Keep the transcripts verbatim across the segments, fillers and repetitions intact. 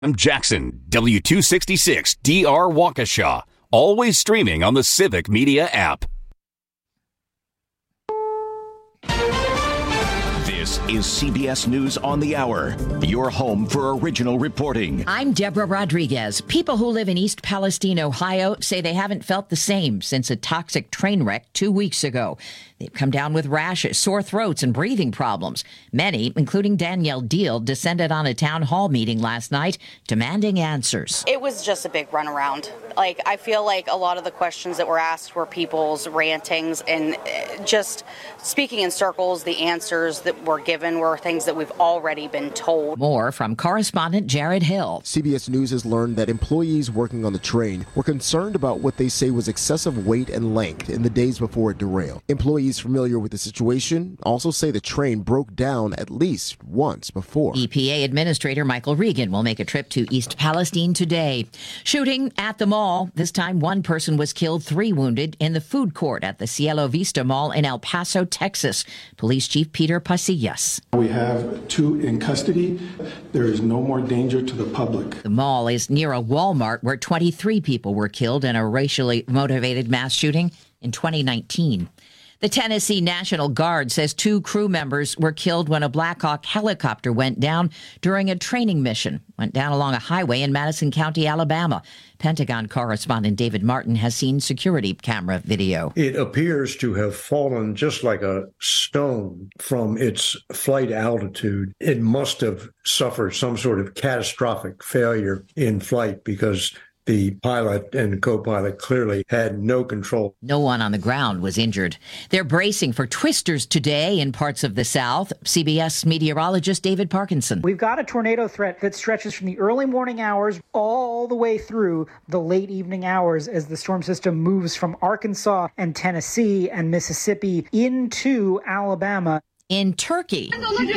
I'm Jackson, W two sixty-six D R Waukesha, always streaming on the Civic Media app. This is C B S News on the Hour, your home for original reporting. I'm Deborah Rodriguez. People who live in East Palestine, Ohio, say they haven't felt the same since a toxic train wreck two weeks ago. They've come down with rashes, sore throats, and breathing problems. Many, including Danielle Deal, descended on a town hall meeting last night, demanding answers. It was just a big runaround. Like, I feel like a lot of the questions that were asked were people's rantings, and just speaking in circles, the answers that were given were things that we've already been told. More from correspondent Jared Hill. C B S News has learned that employees working on the train were concerned about what they say was excessive weight and length in the days before it derailed. Employees familiar with the situation also say the train broke down at least once before. E P A Administrator Michael Regan will make a trip to East Palestine today. Shooting at the mall. This time one person was killed, three wounded in the food court at the Cielo Vista Mall in El Paso, Texas. Police Chief Peter Pasillas. We have two in custody. There is no more danger to the public. The mall is near a Walmart where twenty-three people were killed in a racially motivated mass shooting in twenty nineteen. The Tennessee National Guard says two crew members were killed when a Black Hawk helicopter went down during a training mission. Went down along a highway in Madison County, Alabama. Pentagon correspondent David Martin has seen security camera video. It appears to have fallen just like a stone from its flight altitude. It must have suffered some sort of catastrophic failure in flight because the pilot and co-pilot clearly had no control. No one on the ground was injured. They're bracing for twisters today in parts of the South. C B S meteorologist David Parkinson. We've got a tornado threat that stretches from the early morning hours all the way through the late evening hours as the storm system moves from Arkansas and Tennessee and Mississippi into Alabama. In Turkey,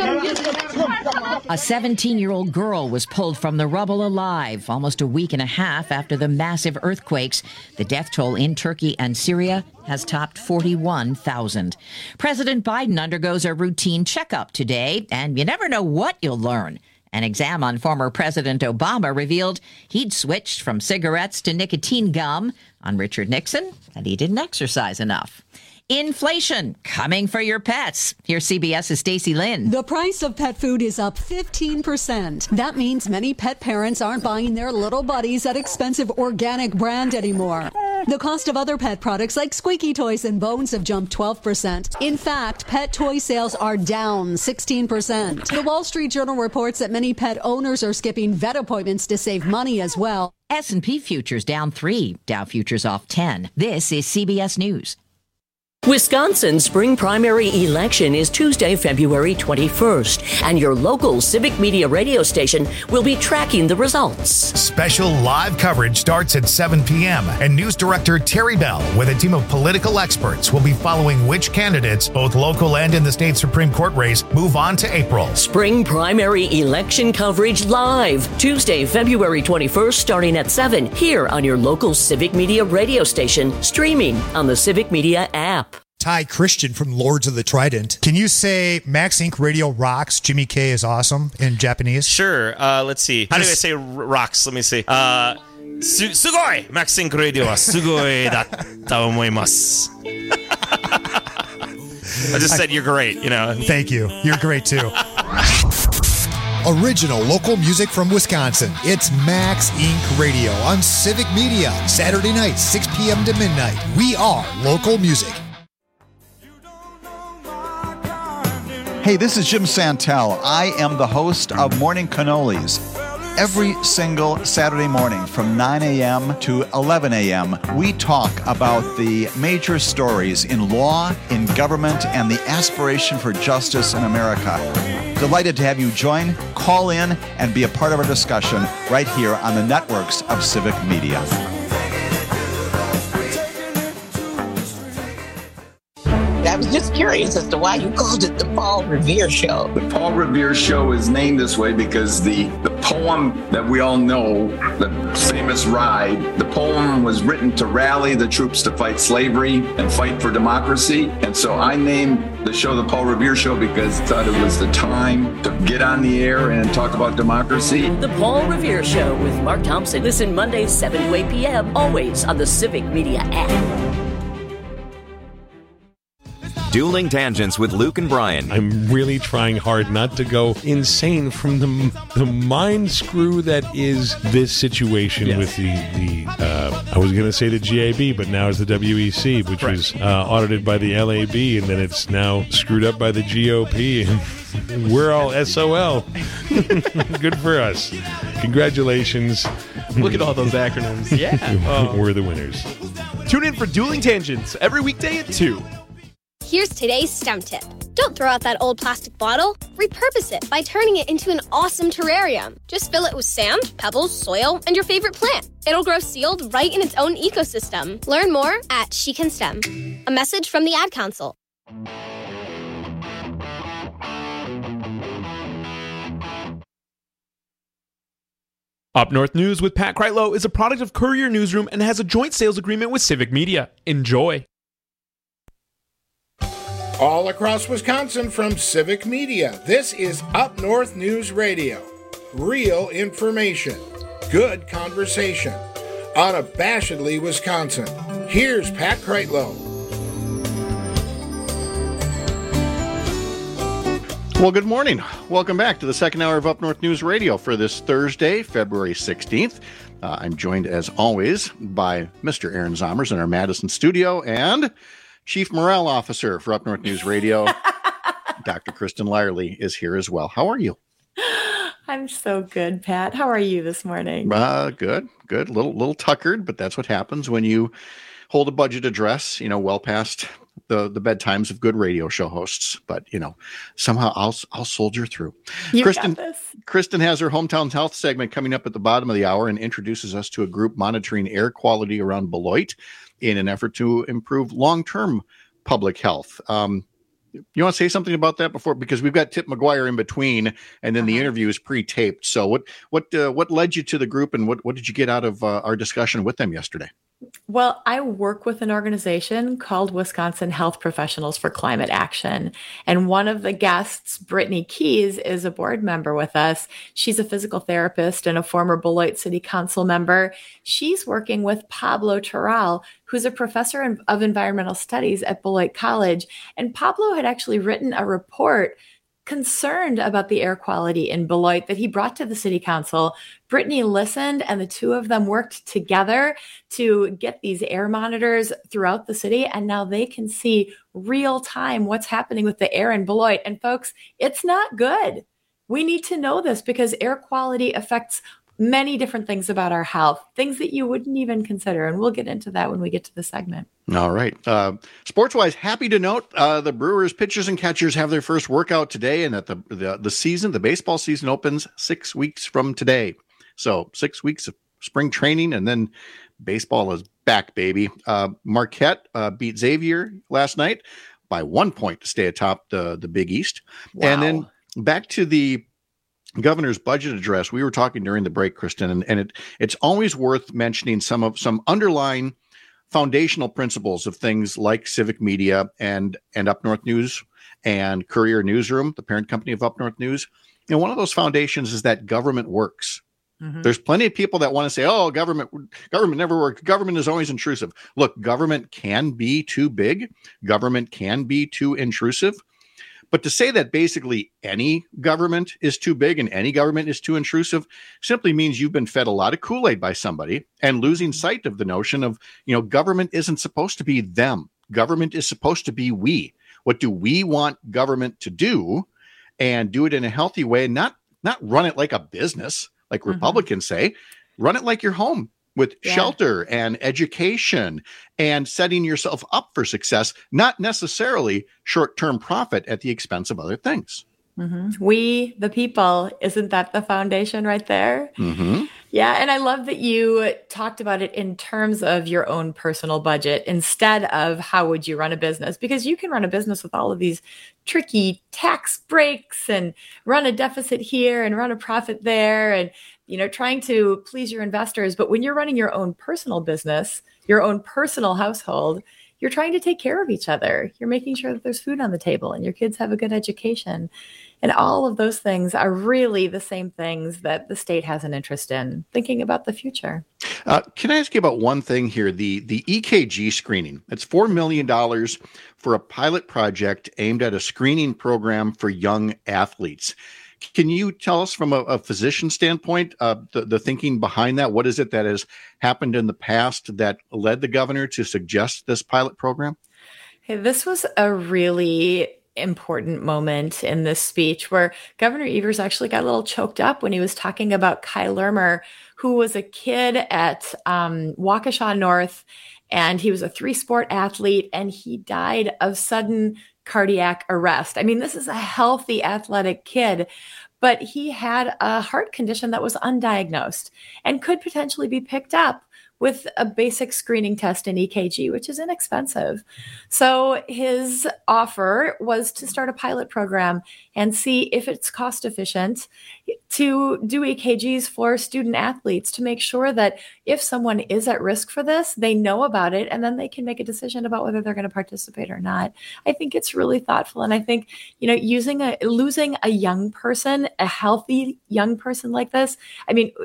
a seventeen-year-old girl was pulled from the rubble alive almost a week and a half after the massive earthquakes. The death toll in Turkey and Syria has topped forty-one thousand. President Biden undergoes a routine checkup today, and you never know what you'll learn. An exam on former President Obama revealed he'd switched from cigarettes to nicotine gum. On Richard Nixon, that he didn't exercise enough. Inflation coming for your pets. Here's CBS's Stacey Lynn. The price of pet food is up fifteen percent. That means many pet parents aren't buying their little buddies at expensive organic brand anymore. The cost of other pet products like squeaky toys and bones have jumped twelve percent. In fact, pet toy sales are down sixteen percent. The Wall Street Journal reports that many pet owners are skipping vet appointments to save money as well. S and P futures down three, Dow futures off ten. This is C B S News. Wisconsin's spring primary election is Tuesday, February twenty-first, and your local Civic Media radio station will be tracking the results. Special live coverage starts at seven p.m., and News Director Terry Bell, with a team of political experts, will be following which candidates, both local and in the state Supreme Court race, move on to April. Spring primary election coverage live, Tuesday, February twenty-first, starting at seven, here on your local Civic Media radio station, streaming on the Civic Media app. Ty Christian from Lords of the Trident. Can you say Max Incorporated Radio rocks, Jimmy K is awesome in Japanese? Sure. Uh, let's see. How do I say r- rocks? Let me see. Uh, su- sugoi! Max Incorporated Radio wa sugoi datta omoimasu. I just said you're great, you know. Thank you. You're great, too. Original local music from Wisconsin. It's Max Incorporated Radio on Civic Media. Saturday night, six p.m. to midnight. We are local music. Hey, this is Jim Santel. I am the host of Morning Cannolis. Every single Saturday morning from nine a.m. to eleven a.m., we talk about the major stories in law, in government, and the aspiration for justice in America. Delighted to have you join, call in, and be a part of our discussion right here on the networks of Civic Media. That was just curious as to why you called it the Paul Revere Show. The Paul Revere Show is named this way because the, the poem that we all know, the famous Ride, the poem was written to rally the troops to fight slavery and fight for democracy. And so I named the show the Paul Revere Show because I thought it was the time to get on the air and talk about democracy. The Paul Revere Show with Mark Thompson. Listen Mondays, seven to eight p.m., always on the Civic Media app. Dueling Tangents with Luke and Brian. I'm really trying hard not to go insane from the the mind screw that is this situation yes. with the, the uh, I was going to say the G A B, but now it's the W E C, which right. was uh, audited by the L A B, and then it's now screwed up by the G O P, and we're all S O L. Good for us. Congratulations. Look at all those acronyms. Yeah. Oh. We're the winners. Tune in for Dueling Tangents every weekday at two. Here's today's STEM tip. Don't throw out that old plastic bottle. Repurpose it by turning it into an awesome terrarium. Just fill it with sand, pebbles, soil, and your favorite plant. It'll grow sealed right in its own ecosystem. Learn more at She Can STEM. A message from the Ad Council. Up North News with Pat Kreitlow is a product of Courier Newsroom and has a joint sales agreement with Civic Media. Enjoy. All across Wisconsin from Civic Media, this is Up North News Radio. Real information, good conversation, unabashedly Wisconsin. Here's Pat Kreitlow. Well, good morning. Welcome back to the second hour of Up North News Radio for this Thursday, February sixteenth. Uh, I'm joined, as always, by Mister Aaron Zomers in our Madison studio and Chief Morale Officer for Up North News Radio, Doctor Kristen Lyerly, is here as well. How are you? I'm so good, Pat. How are you this morning? Uh, good, good. Little, little tuckered, but that's what happens when you hold a budget address, you know, well past the, the bedtimes of good radio show hosts. But, you know, somehow I'll, I'll soldier through. You Kristen, got this. Kristen has her Hometown Health segment coming up at the bottom of the hour and introduces us to a group monitoring air quality around Beloit in an effort to improve long-term public health. Um, you want to say something about that before? Because we've got Tip McGuire in between, and then uh-huh. the interview is pre-taped. So what what uh, what led you to the group, and what, what did you get out of uh, our discussion with them yesterday? Well, I work with an organization called Wisconsin Health Professionals for Climate Action. And one of the guests, Brittany Keys, is a board member with us. She's a physical therapist and a former Beloit City Council member. She's working with Pablo Toral, who's a professor of environmental studies at Beloit College. And Pablo had actually written a report concerned about the air quality in Beloit that he brought to the city council. Brittany listened, and the two of them worked together to get these air monitors throughout the city. And now they can see real time what's happening with the air in Beloit. And folks, it's not good. We need to know this because air quality affects many different things about our health, things that you wouldn't even consider. And we'll get into that when we get to the segment. All right. Uh, sports-wise, happy to note uh, the Brewers pitchers and catchers have their first workout today, and that the, the the season, the baseball season, opens six weeks from today. So six weeks of spring training, and then baseball is back, baby. Uh, Marquette uh, beat Xavier last night by one point to stay atop the, the Big East. Wow. And then back to the governor's budget address. We were talking during the break, Kristen, and, and it it's always worth mentioning some of some underlying foundational principles of things like Civic Media and and Up North News and Courier Newsroom, the parent company of Up North News. And one of those foundations is that government works. Mm-hmm. There's plenty of people that want to say, oh, government government never works. Government is always intrusive. Look, government can be too big. Government can be too intrusive. But to say that basically any government is too big and any government is too intrusive simply means you've been fed a lot of Kool-Aid by somebody and losing sight of the notion of, you know, government isn't supposed to be them. Government is supposed to be we. What do we want government to do, and do it in a healthy way, not not run it like a business, like mm-hmm. Republicans say. Run it like your home, with yeah. shelter and education and setting yourself up for success, not necessarily short-term profit at the expense of other things. Mm-hmm. We, the people, isn't that the foundation right there? Mm-hmm. Yeah, and I love that you talked about it in terms of your own personal budget instead of how would you run a business, because you can run a business with all of these tricky tax breaks and run a deficit here and run a profit there and, you know, trying to please your investors. But when you're running your own personal business, your own personal household, you're trying to take care of each other. You're making sure that there's food on the table and your kids have a good education. And all of those things are really the same things that the state has an interest in, thinking about the future. Uh, can I ask you about one thing here? The the E K G screening. It's four million dollars for a pilot project aimed at a screening program for young athletes. Can you tell us from a, a physician standpoint, uh, the, the thinking behind that? What is it that has happened in the past that led the governor to suggest this pilot program? Hey, this was a really important moment in this speech where Governor Evers actually got a little choked up when he was talking about Kai Lermer, who was a kid at um, Waukesha North, and he was a three-sport athlete, and he died of sudden cardiac arrest. I mean, this is a healthy, athletic kid, but he had a heart condition that was undiagnosed and could potentially be picked up with a basic screening test in E K G, which is inexpensive. So his offer was to start a pilot program and see if it's cost efficient to do E K Gs for student athletes to make sure that if someone is at risk for this, they know about it, and then they can make a decision about whether they're going to participate or not. I think it's really thoughtful. And I think, you know, using a, losing a young person, a healthy young person like this, I mean,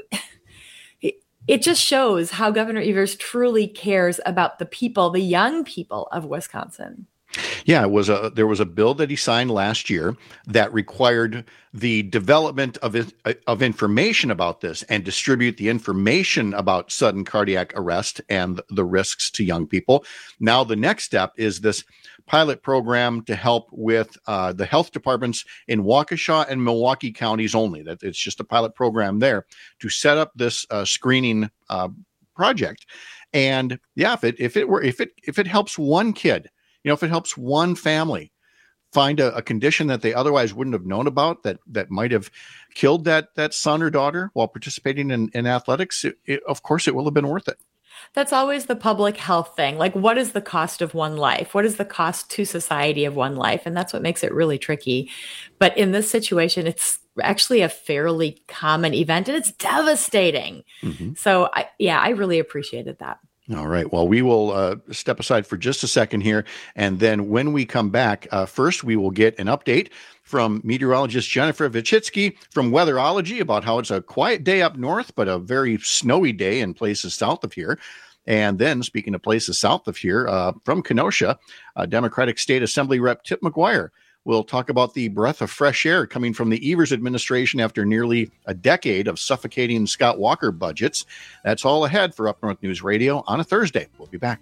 it just shows how Governor Evers truly cares about the people, the young people of Wisconsin. Yeah, it was a there was a bill that he signed last year that required the development of of information about this and distribute the information about sudden cardiac arrest and the risks to young people. Now the next step is this pilot program to help with uh, the health departments in Waukesha and Milwaukee counties only. That it's just a pilot program there to set up this uh, screening uh, project. And yeah, if it if it were if it if it helps one kid, you know, if it helps one family find a, a condition that they otherwise wouldn't have known about that that might have killed that that son or daughter while participating in, in athletics, it, it, of course it will have been worth it. That's always the public health thing. Like, what is the cost of one life? What is the cost to society of one life? And that's what makes it really tricky. But in this situation, it's actually a fairly common event and it's devastating. Mm-hmm. So, I, yeah, I really appreciated that. All right. Well, we will uh, step aside for just a second here. And then when we come back, uh, first, we will get an update from meteorologist Jennifer Vichitsky from Weatherology about how it's a quiet day up north, but a very snowy day in places south of here. And then, speaking of places south of here, uh, from Kenosha, uh, Democratic State Assembly Rep Tip McGuire will talk about the breath of fresh air coming from the Evers administration after nearly a decade of suffocating Scott Walker budgets. That's all ahead for Up North News Radio on a Thursday. We'll be back.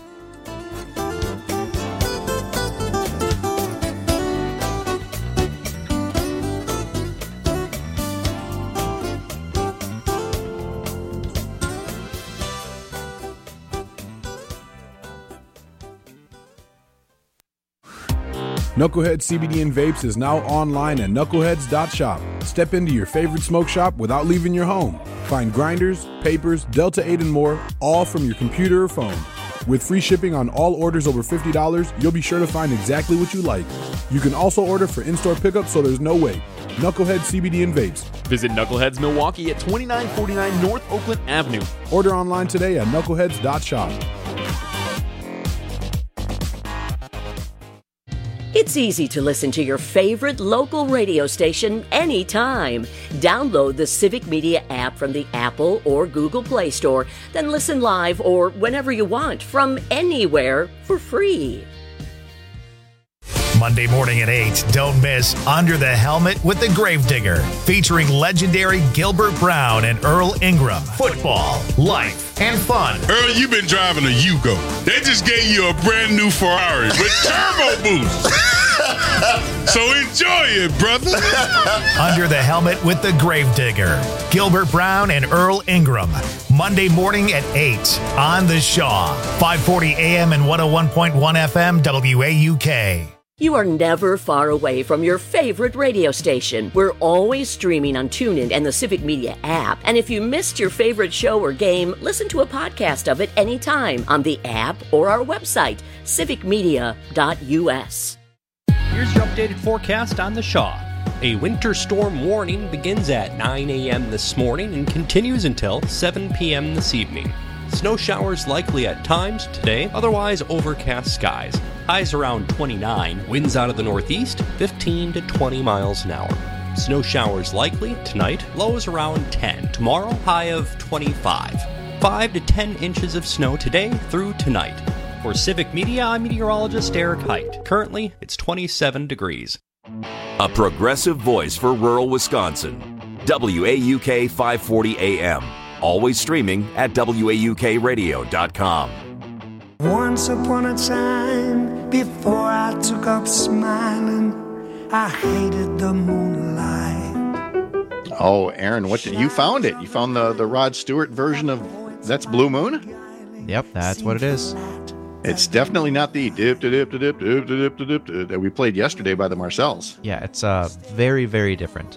Knucklehead C B D and Vapes is now online at knuckleheads dot shop. Step into your favorite smoke shop without leaving your home. Find grinders, papers, Delta eight, and more, all from your computer or phone. With free shipping on all orders over fifty dollars, you'll be sure to find exactly what you like. You can also order for in-store pickup, so there's no wait. Knucklehead C B D and Vapes. Visit Knuckleheads Milwaukee at twenty-nine forty-nine North Oakland Avenue. Order online today at knuckleheads dot shop. It's easy to listen to your favorite local radio station anytime. Download the Civic Media app from the Apple or Google Play Store, then listen live or whenever you want from anywhere for free. Monday morning at eight, don't miss Under the Helmet with the Gravedigger, featuring legendary Gilbert Brown and Earl Ingram. Football, life, and fun. Earl, you've been driving a Yugo. They just gave you a brand new Ferrari with turbo boost. So enjoy it, brother. Under the Helmet with the Gravedigger, Gilbert Brown and Earl Ingram. Monday morning at eight on the Shaw. five forty A M and one oh one point one F M W A U K. You are never far away from your favorite radio station. We're always streaming on TuneIn and the Civic Media app. And if you missed your favorite show or game, listen to a podcast of it anytime on the app or our website, civic media dot u s. Here's your updated forecast on the Shaw. A winter storm warning begins at nine a.m. this morning and continues until seven p.m. this evening. Snow showers likely at times today, otherwise overcast skies. Highs around twenty-nine, winds out of the northeast, fifteen to twenty miles an hour. Snow showers likely tonight, lows around ten. Tomorrow, high of twenty-five. five to ten inches of snow today through tonight. For Civic Media, I'm meteorologist Eric Height. Currently, it's twenty-seven degrees. A progressive voice for rural Wisconsin. W A U K five forty A M. Always streaming at W A U K radio dot com. Once upon a time, before I took up smiling, I hated the moonlight. Oh, Aaron, what did you found it? You found the, the Rod Stewart version of That's Blue Moon? Yep, that's what it is. It's definitely not the dip dip dip dip dip dip dip dip that we played yesterday by the Marcells. Yeah, it's uh very, very different.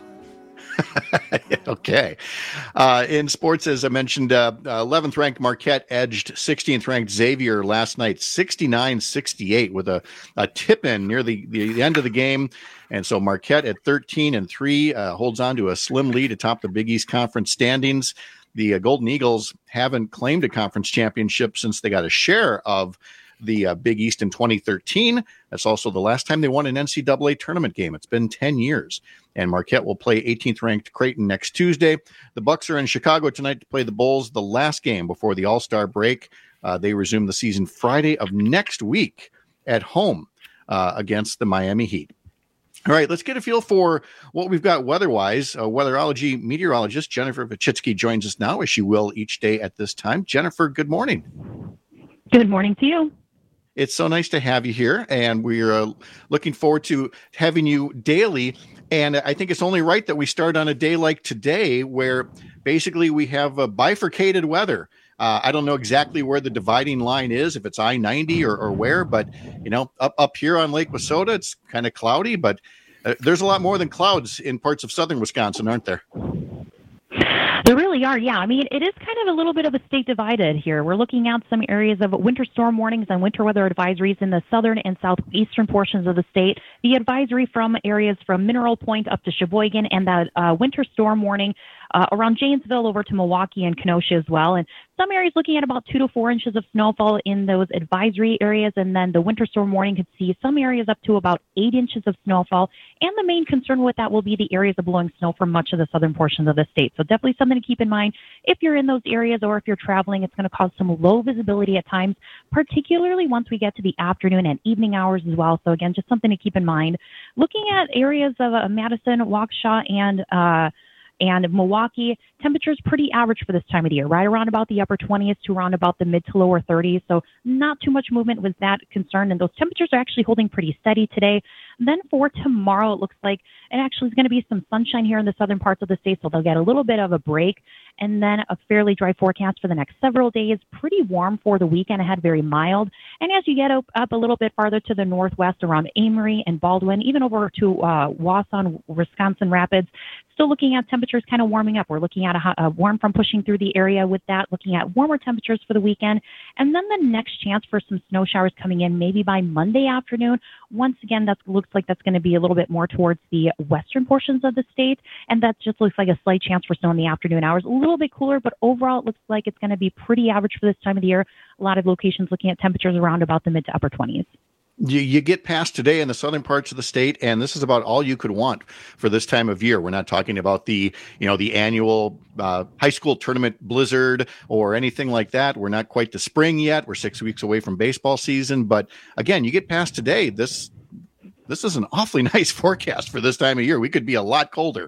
Okay. Uh, in sports, as I mentioned, uh, eleventh ranked Marquette edged sixteenth ranked Xavier last night, sixty-nine sixty-eight, with a, a tip in near the, the, the end of the game. And so Marquette at thirteen and three uh, holds on to a slim lead atop the Big East Conference standings. The uh, Golden Eagles haven't claimed a conference championship since they got a share of the uh, Big East in twenty thirteen. That's also the last time they won an N C double A tournament game. It's been ten years. And Marquette will play eighteenth ranked Creighton next Tuesday. The Bucks are in Chicago tonight to play the Bulls, the last game before the All-Star break. Uh, they resume the season Friday of next week at home uh, against the Miami Heat. All right, let's get a feel for what we've got weather-wise. Uh, weatherology meteorologist Jennifer Vachitsky joins us now, as she will each day at this time. Jennifer, good morning. Good morning to you. It's so nice to have you here, and we're uh, looking forward to having you daily. And I think it's only right that we start on a day like today, where basically we have a bifurcated weather. Uh, I don't know exactly where the dividing line is, if it's I ninety or, or where, but you know, up up here on Lake Wissota, it's kind of cloudy. But uh, there's a lot more than clouds in parts of southern Wisconsin, aren't there? There really are, yeah. I mean, it is kind of a little bit of a state divided here. We're looking at some areas of winter storm warnings and winter weather advisories in the southern and southeastern portions of the state. The advisory from areas from Mineral Point up to Sheboygan, and that uh, winter storm warning uh, around Janesville over to Milwaukee and Kenosha as well. And some areas looking at about two to four inches of snowfall in those advisory areas. And then the winter storm warning could see some areas up to about eight inches of snowfall. And the main concern with that will be the areas of blowing snow for much of the southern portions of the state. So definitely something to keep in mind. If you're in those areas or if you're traveling, it's going to cause some low visibility at times, particularly once we get to the afternoon and evening hours as well. So again, just something to keep in mind. Looking at areas of uh, Madison, Waukesha, and uh, and Milwaukee, temperatures pretty average for this time of the year, right around about the upper twenties to around about the mid to lower thirties. So not too much movement with that concern. And those temperatures are actually holding pretty steady today. Then for tomorrow, it looks like it actually is going to be some sunshine here in the southern parts of the state. So they'll get a little bit of a break, and then a fairly dry forecast for the next several days. Pretty warm for the weekend ahead, very mild. And as you get up, up a little bit farther to the northwest around Amory and Baldwin, even over to uh, Wausau, Wisconsin Rapids, still looking at temperatures kind of warming up. We're looking at a, a warm front pushing through the area with that, looking at warmer temperatures for the weekend. And then the next chance for some snow showers coming in maybe by Monday afternoon. Once again, that looks like that's going to be a little bit more towards the western portions of the state. And that just looks like a slight chance for snow in the afternoon hours. A little bit cooler, but overall it looks like it's going to be pretty average for this time of the year. A lot of locations looking at temperatures around about the mid to upper twenties. You, you get past today in the southern parts of the state, and this is about all you could want for this time of year. We're not talking about the, you know, the annual uh, high school tournament blizzard or anything like that. We're not quite to spring yet. We're six weeks away from baseball season. But again, you get past today, this this is an awfully nice forecast for this time of year. We could be a lot colder.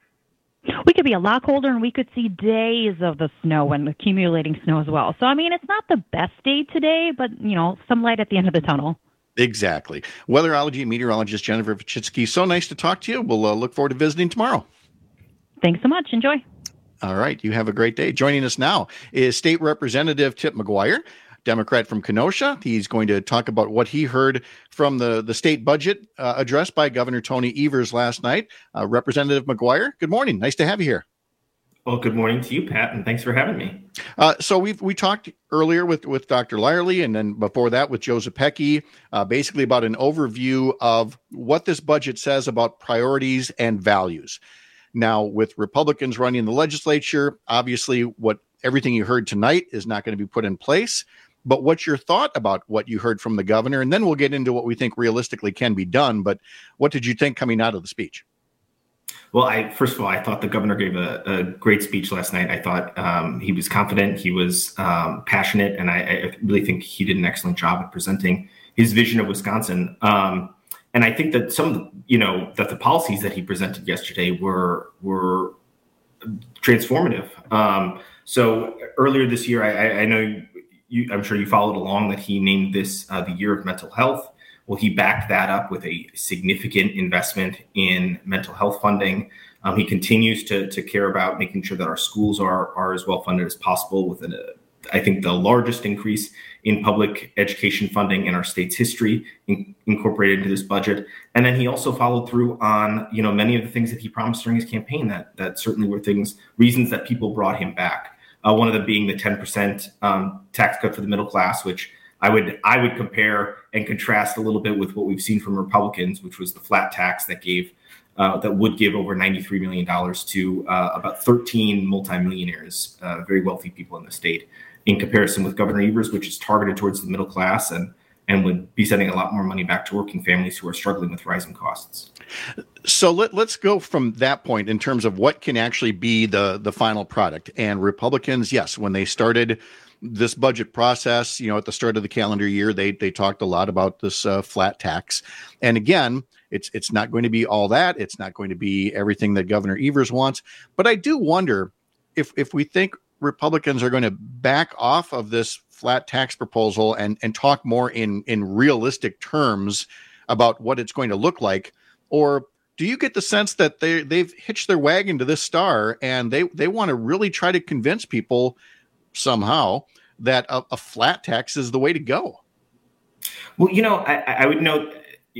We could be a lot colder, and we could see days of the snow and accumulating snow as well. So, I mean, it's not the best day today, but, you know, some light at the end of the tunnel. Exactly. Weatherology meteorologist Jennifer Vachitsky. So nice to talk to you. We'll uh, look forward to visiting tomorrow. Thanks so much. Enjoy. All right. You have a great day. Joining us now is State Representative Tip McGuire. Democrat from Kenosha. He's going to talk about what he heard from the, the state budget uh, address by Governor Tony Evers last night. Uh, Representative McGuire, good morning. Nice to have you here. Well, good morning to you, Pat, and thanks for having me. Uh, so we we talked earlier with, with Doctor Lyerly, and then before that with Joe Zepecki, uh, basically about an overview of what this budget says about priorities and values. Now, with Republicans running the legislature, obviously what everything you heard tonight is not going to be put in place. But what's your thought about what you heard from the governor? And then we'll get into what we think realistically can be done. But what did you think coming out of the speech? Well, I first of all, I thought the governor gave a, a great speech last night. I thought um, he was confident, he was um, passionate, and I, I really think he did an excellent job at presenting his vision of Wisconsin. Um, and I think that some of the, you know, that the policies that he presented yesterday were were transformative. Um, so earlier this year, I, I know you, I'm sure you followed along that he named this uh, the year of mental health. Well, he backed that up with a significant investment in mental health funding. Um, he continues to, to care about making sure that our schools are, are as well funded as possible with, an, uh, I think, the largest increase in public education funding in our state's history in, incorporated into this budget. And then he also followed through on, you know, many of the things that he promised during his campaign that, that certainly were things, reasons that people brought him back. Uh, one of them being the ten percent um, tax cut for the middle class, which I would I would compare and contrast a little bit with what we've seen from Republicans, which was the flat tax that gave uh, that would give over ninety-three million dollars to uh, about thirteen multimillionaires, uh, very wealthy people in the state, in comparison with Governor Evers, which is targeted towards the middle class and and would be sending a lot more money back to working families who are struggling with rising costs. So let, let's go from that point in terms of what can actually be the the final product. And Republicans, yes, when they started this budget process, you know, at the start of the calendar year, they they talked a lot about this uh, flat tax. And again, it's it's not going to be all that. It's not going to be everything that Governor Evers wants. But I do wonder if if we think Republicans are going to back off of this flat tax proposal and and talk more in in realistic terms about what it's going to look like, or do you get the sense that they they've hitched their wagon to this star and they they want to really try to convince people somehow that a, a flat tax is the way to go? Well, you know, I, I would note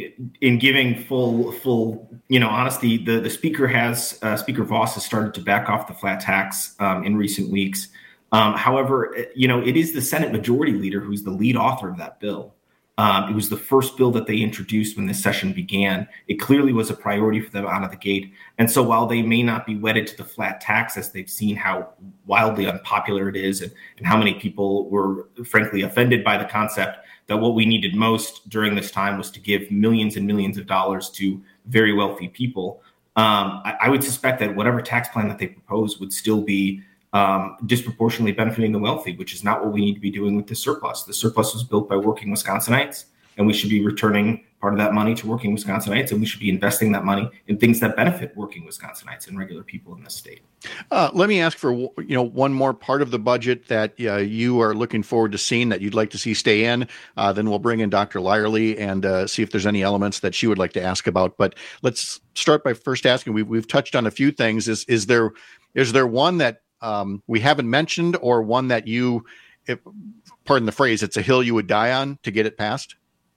in giving full, full, you know, honesty, the, the speaker has, uh, Speaker Voss has started to back off the flat tax um, in recent weeks. Um, however, you know, it is the Senate Majority Leader who's the lead author of that bill. Um, it was the first bill that they introduced when this session began. It clearly was a priority for them out of the gate. And so while they may not be wedded to the flat tax, as they've seen how wildly unpopular it is and, and how many people were frankly offended by the concept that what we needed most during this time was to give millions and millions of dollars to very wealthy people, um, I, I would suspect that whatever tax plan that they propose would still be Um, disproportionately benefiting the wealthy, which is not what we need to be doing with the surplus. The surplus was built by working Wisconsinites, and we should be returning part of that money to working Wisconsinites, and we should be investing that money in things that benefit working Wisconsinites and regular people in this state. Uh, let me ask for you know one more part of the budget that uh, you are looking forward to seeing that you'd like to see stay in. Uh, then we'll bring in Doctor Lyerly and uh, see if there's any elements that she would like to ask about. But let's start by first asking. We've we've touched on a few things. Is is there is there one that Um, we haven't mentioned, or one that you, if, pardon the phrase, it's a hill you would die on to get it passed?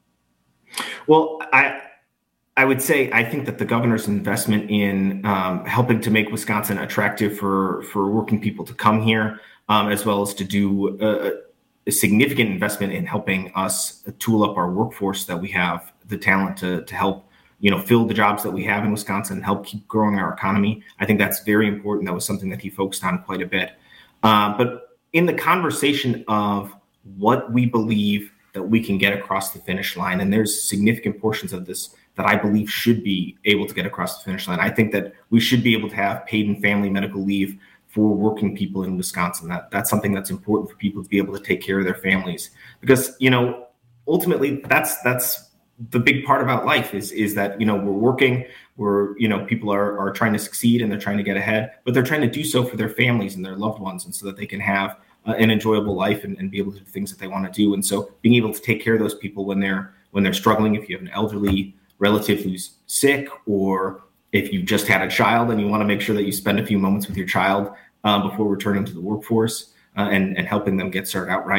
Well, I I would say I think that the governor's investment in um, helping to make Wisconsin attractive for, for working people to come here, um, as well as to do a, a significant investment in helping us tool up our workforce, that we have the talent to to help you know, fill the jobs that we have in Wisconsin and help keep growing our economy. I think that's very important. That was something that he focused on quite a bit. Uh, but in the conversation of what we believe that we can get across the finish line, and there's significant portions of this that I believe should be able to get across the finish line. I think that we should be able to have paid and family medical leave for working people in Wisconsin. That that's something that's important for people to be able to take care of their families, because, you know, ultimately that's, that's, the big part about life is, is that, you know, we're working, we're, you know, people are, are trying to succeed and they're trying to get ahead, but they're trying to do so for their families and their loved ones. And so that they can have uh, an enjoyable life and, and be able to do things that they want to do. And so being able to take care of those people when they're, when they're struggling, if you have an elderly relative who's sick, or if you just had a child and you want to make sure that you spend a few moments with your child um, before returning to the workforce uh, and, and helping them get started out right.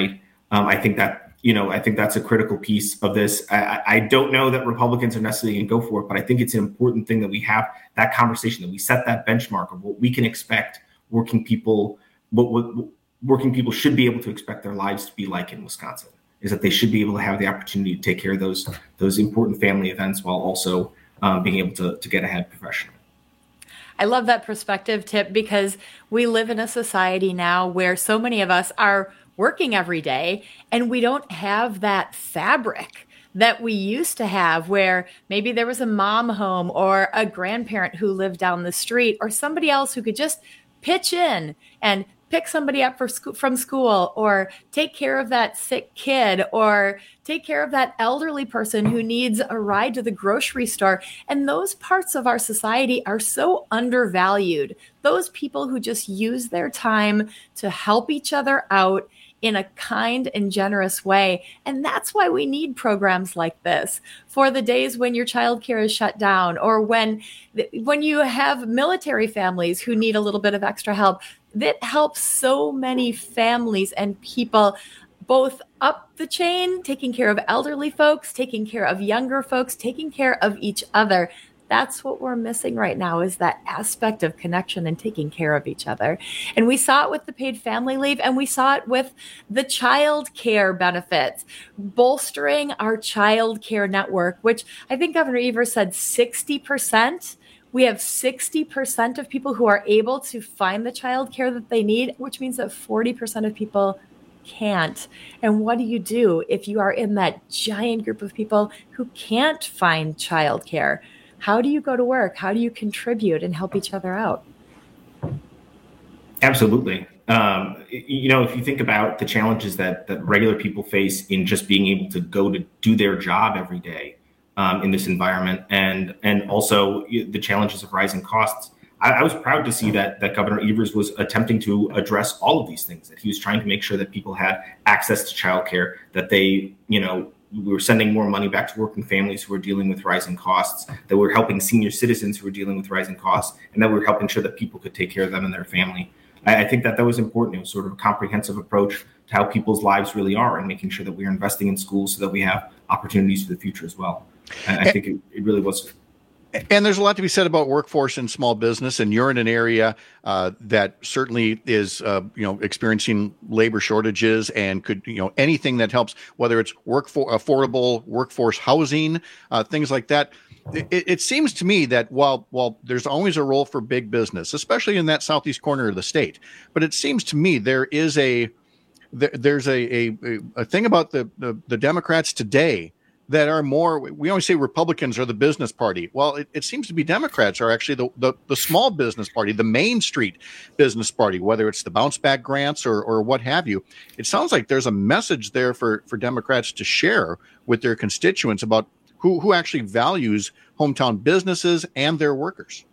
Um, I think that, you know, I think that's a critical piece of this. I, I don't know that Republicans are necessarily going to go for it, but I think it's an important thing that we have that conversation, that we set that benchmark of what we can expect working people, what, what working people should be able to expect their lives to be like in Wisconsin, is that they should be able to have the opportunity to take care of those those important family events while also um, being able to, to get ahead professionally. I love that perspective, Tip, because we live in a society now where so many of us are working every day and we don't have that fabric that we used to have, where maybe there was a mom home or a grandparent who lived down the street or somebody else who could just pitch in and pick somebody up for sco- from school, or take care of that sick kid, or take care of that elderly person who needs a ride to the grocery store. And those parts of our society are so undervalued. Those people who just use their time to help each other out in a kind and generous way. And that's why we need programs like this for the days when your childcare is shut down, or when when you have military families who need a little bit of extra help. That helps so many families and people both up the chain, taking care of elderly folks, taking care of younger folks, taking care of each other. That's what we're missing right now, is that aspect of connection and taking care of each other. And we saw it with the paid family leave, and we saw it with the child care benefits, bolstering our child care network, which I think Governor Evers said sixty percent. We have sixty percent of people who are able to find the child care that they need, which means that forty percent of people can't. And what do you do if you are in that giant group of people who can't find child care? How do you go to work? How do you contribute and help each other out? Absolutely. Um, you know, if you think about the challenges that, that regular people face in just being able to go to do their job every day um, in this environment, and and also the challenges of rising costs, I, I was proud to see that that Governor Evers was attempting to address all of these things, that he was trying to make sure that people had access to childcare, that they, you know, we were sending more money back to working families who were dealing with rising costs, that we were helping senior citizens who were dealing with rising costs, and that we were helping sure that people could take care of them and their family. I, I think that that was important. It was sort of a comprehensive approach to how people's lives really are, and making sure that we're investing in schools so that we have opportunities for the future as well. And I think it, it really was. And there's a lot to be said about workforce and small business, and you're in an area uh, that certainly is, uh, you know, experiencing labor shortages, and could, you know, anything that helps, whether it's work for affordable workforce housing, uh, things like that. It, it seems to me that while while there's always a role for big business, especially in that southeast corner of the state, but it seems to me there is a there, there's a, a a thing about the, the the Democrats today that are more, we always say Republicans are the business party. Well, it, it seems to be Democrats are actually the, the, the small business party, the Main Street business party, whether it's the bounce back grants or, or what have you. It sounds like there's a message there for, for Democrats to share with their constituents about who, who actually values hometown businesses and their workers.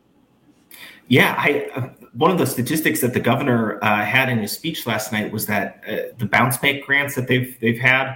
Yeah, I, uh, one of the statistics that the governor uh, had in his speech last night was that uh, the bounce back grants that they've they've had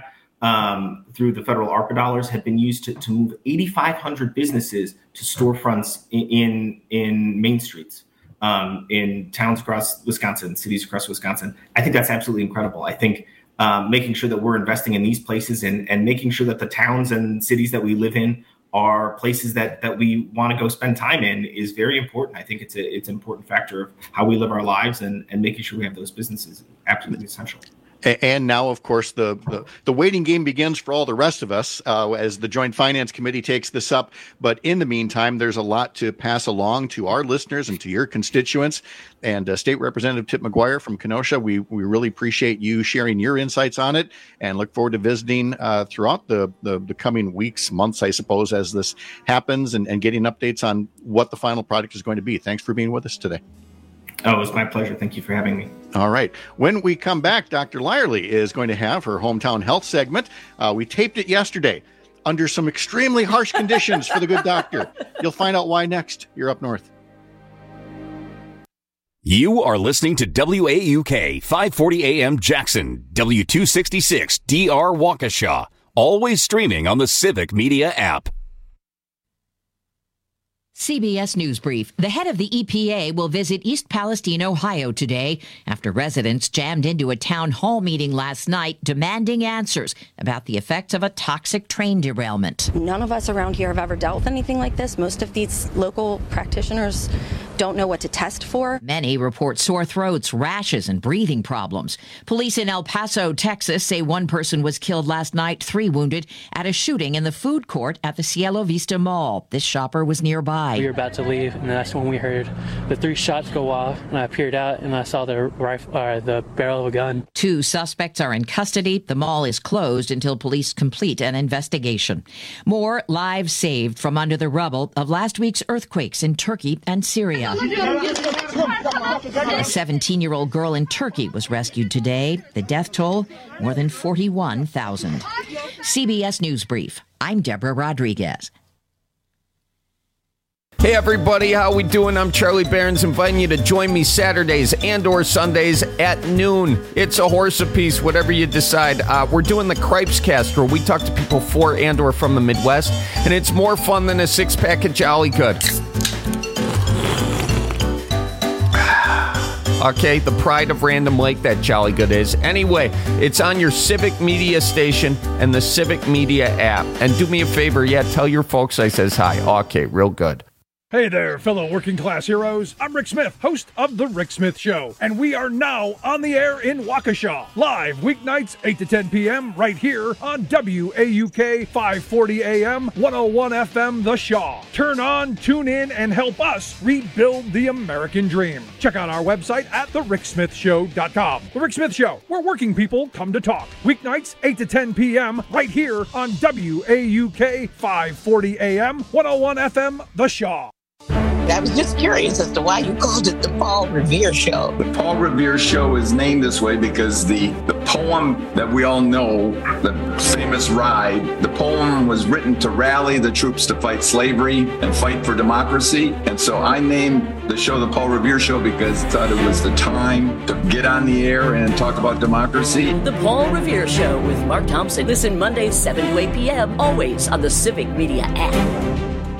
Um, through the federal ARPA dollars have been used to, to move eighty-five hundred businesses to storefronts in in, in main streets, um, in towns across Wisconsin, cities across Wisconsin. I think that's absolutely incredible. I think um, making sure that we're investing in these places, and, and making sure that the towns and cities that we live in are places that that we want to go spend time in is very important. I think it's a, it's an important factor of how we live our lives, and, and making sure we have those businesses is absolutely essential. And now, of course, the, the, the waiting game begins for all the rest of us uh, as the Joint Finance Committee takes this up. But in the meantime, there's a lot to pass along to our listeners and to your constituents. And uh, State Representative Tip McGuire from Kenosha, we, we really appreciate you sharing your insights on it, and look forward to visiting uh, throughout the, the, the coming weeks, months, I suppose, as this happens, and, and getting updates on what the final product is going to be. Thanks for being with us today. Oh, it was my pleasure. Thank you for having me. All right. When we come back, Doctor Lyerly is going to have her hometown health segment. Uh, we taped it yesterday under some extremely harsh conditions for the good doctor. You'll find out why next. You're up north. You are listening to W A U K five forty A M Jackson, W two sixty-six D R Waukesha, always streaming on the Civic Media app. C B S News Brief. The head of the E P A will visit East Palestine, Ohio today after residents jammed into a town hall meeting last night demanding answers about the effects of a toxic train derailment. None of us around here have ever dealt with anything like this. Most of these local practitioners don't know what to test for. Many report sore throats, rashes, and breathing problems. Police in El Paso, Texas say one person was killed last night, three wounded, at a shooting in the food court at the Cielo Vista Mall. This shopper was nearby. We were about to leave, and that's when we heard the three shots go off, and I peered out, and I saw the rifle, uh, the barrel of a gun. Two suspects are in custody. The mall is closed until police complete an investigation. More lives saved from under the rubble of last week's earthquakes in Turkey and Syria. A seventeen-year-old girl in Turkey was rescued today. The death toll, more than forty-one thousand. C B S News Brief. I'm Deborah Rodriguez. Hey everybody, how we doing? I'm Charlie Barons, inviting you to join me Saturdays and or Sundays at noon. It's a horse apiece, whatever you decide. Uh, we're doing the Cripes Cast, where we talk to people for and or from the Midwest, and it's more fun than a six-pack of Jolly Good. Okay, the pride of Random Lake, that Jolly Good is. Anyway, it's on your Civic Media station and the Civic Media app. And do me a favor, yeah, tell your folks I says hi. Okay, real good. Hey there, fellow working class heroes. I'm Rick Smith, host of The Rick Smith Show, and we are now on the air in Waukesha, live weeknights eight to ten p.m. right here on W A U K five forty A M, one oh one F M The Shaw. Turn on, tune in, and help us rebuild the American dream. Check out our website at the rick smith show dot com. The Rick Smith Show, where working people come to talk. Weeknights eight to ten p.m. right here on W A U K five forty A M, one oh one F M The Shaw. I was just curious as to why you called it the Paul Revere Show. The Paul Revere Show is named this way because the, the poem that we all know, the famous Ride, the poem was written to rally the troops to fight slavery and fight for democracy. And so I named the show the Paul Revere Show because I thought it was the time to get on the air and talk about democracy. The Paul Revere Show with Mark Thompson. Listen Mondays, seven to eight p.m., always on the Civic Media app.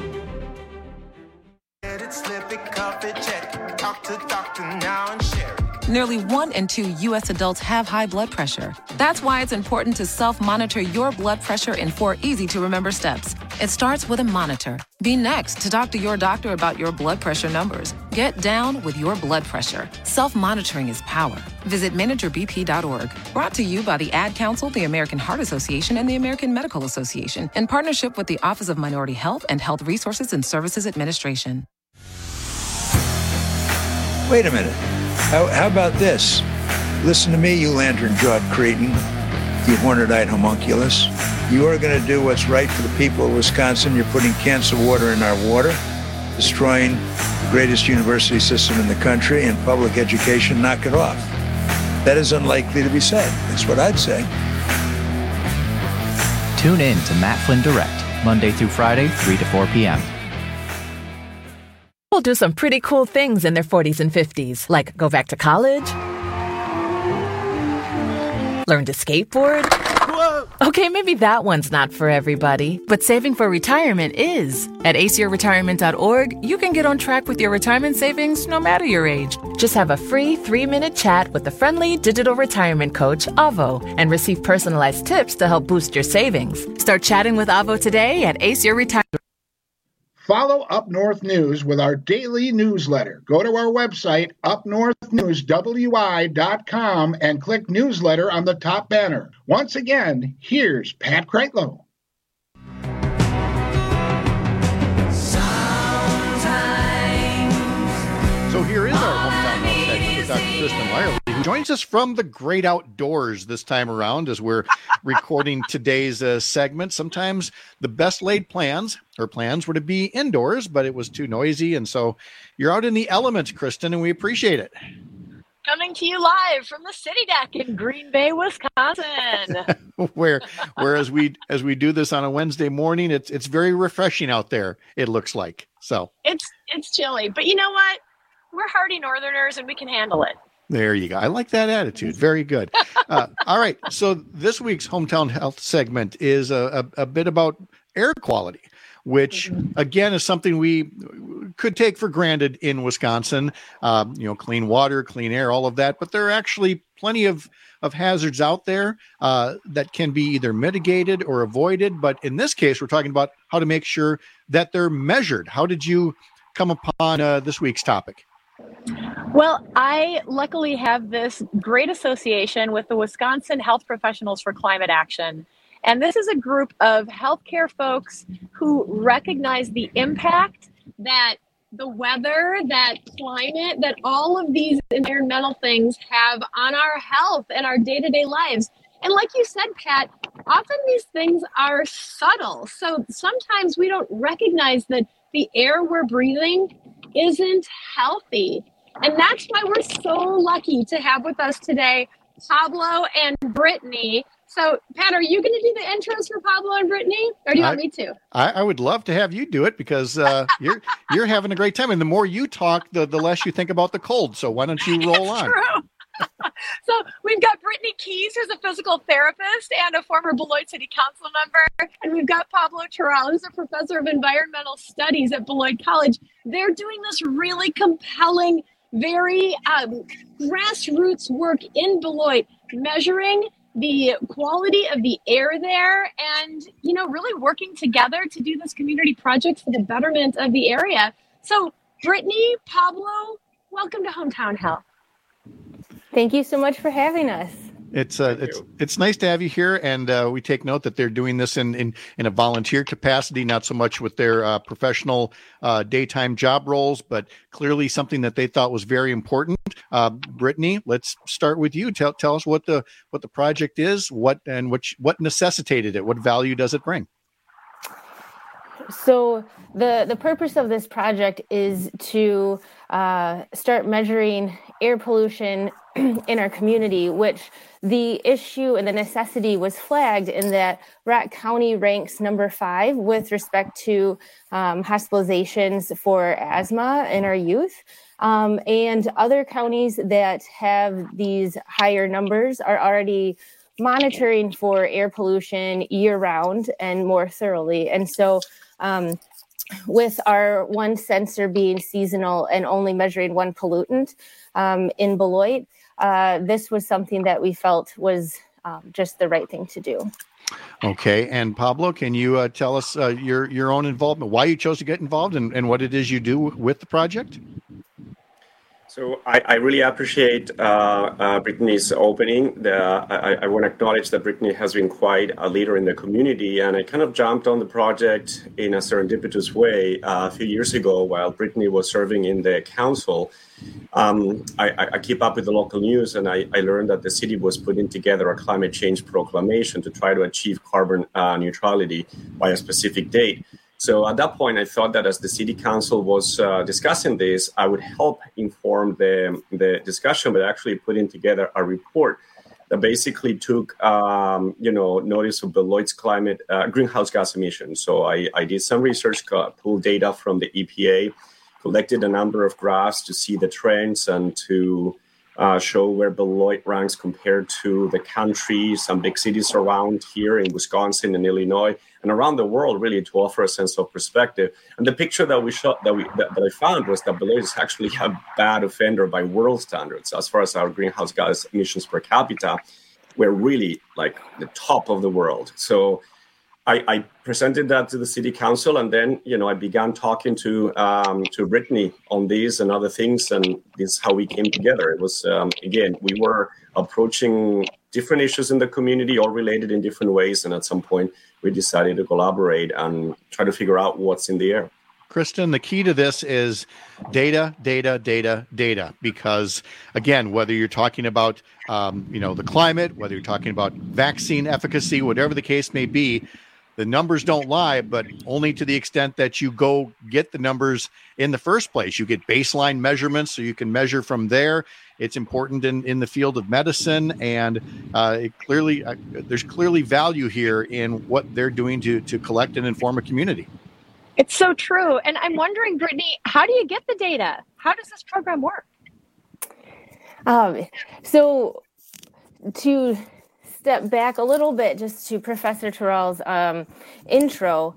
Nearly one in two U S adults have high blood pressure. That's why it's important to self-monitor your blood pressure in four easy-to-remember steps. It starts with a monitor. Be next to talk to your doctor about your blood pressure numbers. Get down with your blood pressure. Self-monitoring is power. Visit manager b p dot org. Brought to you by the Ad Council, the American Heart Association, and the American Medical Association, in partnership with the Office of Minority Health and Health Resources and Services Administration. Wait a minute. How, how about this? Listen to me, you lantern-jawed cretin, you horned-eyed homunculus. You are going to do what's right for the people of Wisconsin. You're putting cancer water in our water, destroying the greatest university system in the country and public education. Knock it off. That is unlikely to be said. That's what I'd say. Tune in to Matt Flynn Direct, Monday through Friday, three to four p.m. People do some pretty cool things in their forties and fifties, like go back to college, learn to skateboard. Whoa. Okay, maybe that one's not for everybody, but saving for retirement is. At ace your retirement dot org, you can get on track with your retirement savings no matter your age. Just have a free three-minute chat with the friendly digital retirement coach, Avo, and receive personalized tips to help boost your savings. Start chatting with Avo today at Ace Your Retirement. Follow Up North News with our daily newsletter. Go to our website, up north news w i dot com, and click newsletter on the top banner. Once again, here's Pat Kreitlow. So here is our Hometown Health segment with Doctor Kristen Lyerly, who joins us from the great outdoors this time around as we're recording today's uh, segment. Sometimes the best laid plans or plans were to be indoors, but it was too noisy. And so you're out in the elements, Kristen, and we appreciate it. Coming to you live from the City Deck in Green Bay, Wisconsin. Where, whereas we, as we do this on a Wednesday morning, it's it's very refreshing out there. It looks like so. It's it's chilly, but you know what? We're hardy Northerners, and we can handle it. There you go. I like that attitude. Very good. Uh, all right. So this week's Hometown Health segment is a, a, a bit about air quality. which again is something we could take for granted in Wisconsin. Um, you know, clean water, clean air, all of that. But there are actually plenty of of hazards out there uh, that can be either mitigated or avoided. But in this case, we're talking about how to make sure that they're measured. How did you come upon uh, this week's topic? Well, I luckily have this great association with the Wisconsin Health Professionals for Climate Action. And this is a group of healthcare folks who recognize the impact that the weather, that climate, that all of these environmental things have on our health and our day-to-day lives. And like you said, Pat, often these things are subtle. So sometimes we don't recognize that the air we're breathing isn't healthy. And that's why we're so lucky to have with us today Pablo and Brittany. So, Pat, are you going to do the intros for Pablo and Brittany, or do you want I, me to? I, I would love to have you do it because uh, you're you're having a great time, and the more you talk, the the less you think about the cold. So why don't you roll on? True. So we've got Brittany Keys, who's a physical therapist and a former Beloit City Council member, and we've got Pablo Terral, who's a professor of environmental studies at Beloit College. They're doing this really compelling, very um, grassroots work in Beloit, measuring the quality of the air there and, you know, really working together to do this community project for the betterment of the area. So, Brittany, Pablo, welcome to Hometown Health. Thank you so much for having us. It's uh, it's it's nice to have you here, and uh, we take note that they're doing this in, in, in a volunteer capacity, not so much with their uh, professional uh, daytime job roles, but clearly something that they thought was very important. Uh, Brittany, let's start with you. Tell tell us what the what the project is, what and what what necessitated it. What value does it bring? So the the purpose of this project is to uh, start measuring air pollution in our community, which the issue and the necessity was flagged in that Rock County ranks number five with respect to um, hospitalizations for asthma in our youth. Um, and other counties that have these higher numbers are already monitoring for air pollution year round and more thoroughly. And so um, with our one sensor being seasonal and only measuring one pollutant um, in Beloit, uh, this was something that we felt was um, just the right thing to do. Okay. And Pablo, can you uh, tell us uh, your, your own involvement, why you chose to get involved and, and what it is you do with the project? So I, I really appreciate uh, uh, Brittany's opening. The, I, I want to acknowledge that Brittany has been quite a leader in the community, and I kind of jumped on the project in a serendipitous way uh, a few years ago while Brittany was serving in the council. Um, I, I keep up with the local news, and I, I learned that the city was putting together a climate change proclamation to try to achieve carbon uh, neutrality by a specific date. So at that point, I thought that as the city council was uh, discussing this, I would help inform the, the discussion, but actually putting together a report that basically took, um, you know, notice of Beloit's climate uh, greenhouse gas emissions. So I, I did some research, got, pulled data from the E P A, collected a number of graphs to see the trends and to uh, show where Beloit ranks compared to the country, some big cities around here in Wisconsin and Illinois, and around the world, really, to offer a sense of perspective. And the picture that we shot, that we that, that I found, was that Beloit is actually a bad offender by world standards as far as our greenhouse gas emissions per capita. We're really like the top of the world. So I, I presented that to the city council, and then, you know, I began talking to um, to Brittany on these and other things, and this is how we came together. It was um, again, we were approaching different issues in the community, all related in different ways, and at some point, we decided to collaborate and try to figure out what's in the air. Kristen, the key to this is data, data, data, data, because again, whether you're talking about, um, you know, the climate, whether you're talking about vaccine efficacy, whatever the case may be, the numbers don't lie, but only to the extent that you go get the numbers in the first place. You get baseline measurements so you can measure from there. It's important in, in the field of medicine, and uh, it clearly uh, there's clearly value here in what they're doing to to collect and inform a community. It's so true. And I'm wondering, Brittany, how do you get the data? How does this program work? Um, so to step back a little bit just to Professor Terrell's um, intro,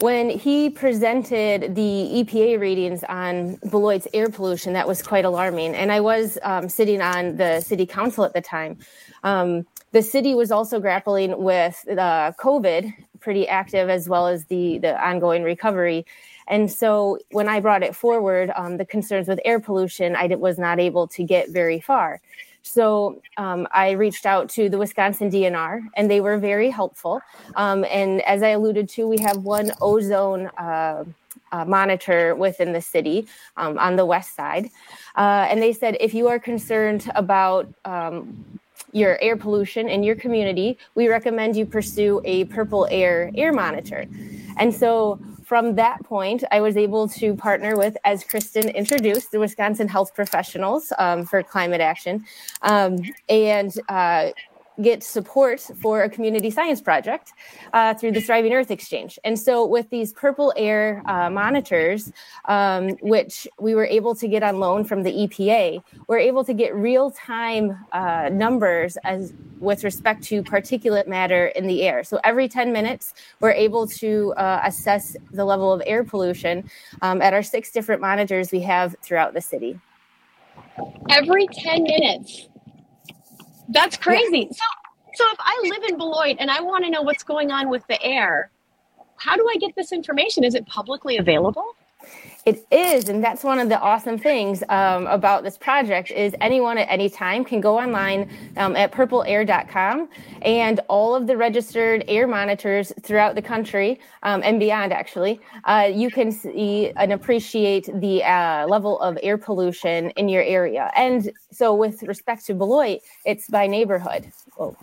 when he presented the E P A readings on Beloit's air pollution, that was quite alarming. And I was um, sitting on the city council at the time. Um, the city was also grappling with uh, COVID, pretty active, as well as the, the ongoing recovery. And so when I brought it forward, um, the concerns with air pollution, I was not able to get very far. So um, I reached out to the Wisconsin D N R, and they were very helpful. Um, and as I alluded to, we have one ozone uh, uh, monitor within the city um, on the west side. Uh, and they said, if you are concerned about um, your air pollution in your community, we recommend you pursue a Purple Air air monitor. And so from that point, I was able to partner with, as Kristen introduced, the Wisconsin Health Professionals um, for Climate Action, um, and uh, get support for a community science project uh, through the Thriving Earth Exchange. And so with these Purple Air uh, monitors, um, which we were able to get on loan from the E P A, we're able to get real-time uh, numbers as with respect to particulate matter in the air. So every ten minutes, we're able to uh, assess the level of air pollution um, at our six different monitors we have throughout the city. Every ten minutes. That's crazy. Yeah. So, so if I live in Beloit and I want to know what's going on with the air, how do I get this information? Is it publicly available? It is, and that's one of the awesome things um, about this project is anyone at any time can go online um, at purple air dot com, and all of the registered air monitors throughout the country um, and beyond, actually, uh, you can see and appreciate the uh, level of air pollution in your area. And so with respect to Beloit, it's by neighborhood. Whoa.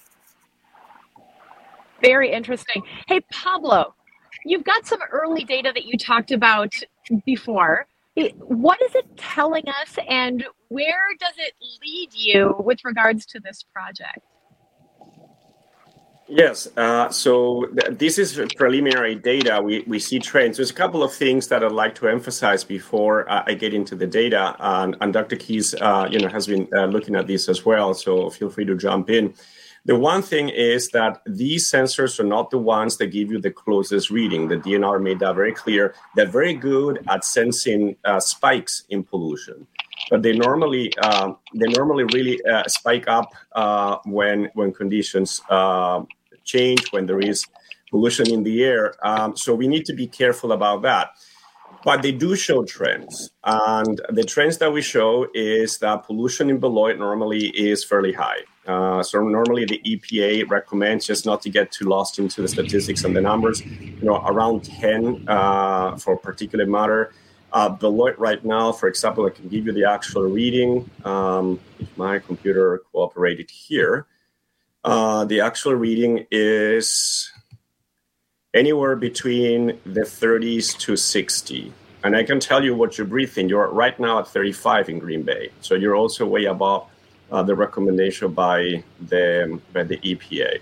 Very interesting. Hey, Pablo, you've got some early data that you talked about before. What is it telling us, and where does it lead you with regards to this project? Yes, uh, so th- this is preliminary data. We we see trends. There's a couple of things that I'd like to emphasize before uh, I get into the data, um, and Doctor Keys, uh, you know, has been uh, looking at this as well. So feel free to jump in. The one thing is that these sensors are not the ones that give you the closest reading. The D N R made that very clear. They're very good at sensing uh, spikes in pollution, but they normally uh, they normally really uh, spike up uh, when when conditions uh, change, when there is pollution in the air. Um, so we need to be careful about that. But they do show trends, and the trends that we show is that pollution in Beloit normally is fairly high. Uh, so normally the E P A recommends, just not to get too lost into the statistics and the numbers, you know, around ten uh, for particulate matter. Uh, Beloit right now, for example, I can give you the actual reading. Um, if my computer cooperated here, uh, the actual reading is anywhere between the thirties to sixty. And I can tell you what you're breathing. You're right now at thirty-five in Green Bay. So you're also way above uh, the recommendation by the by the E P A.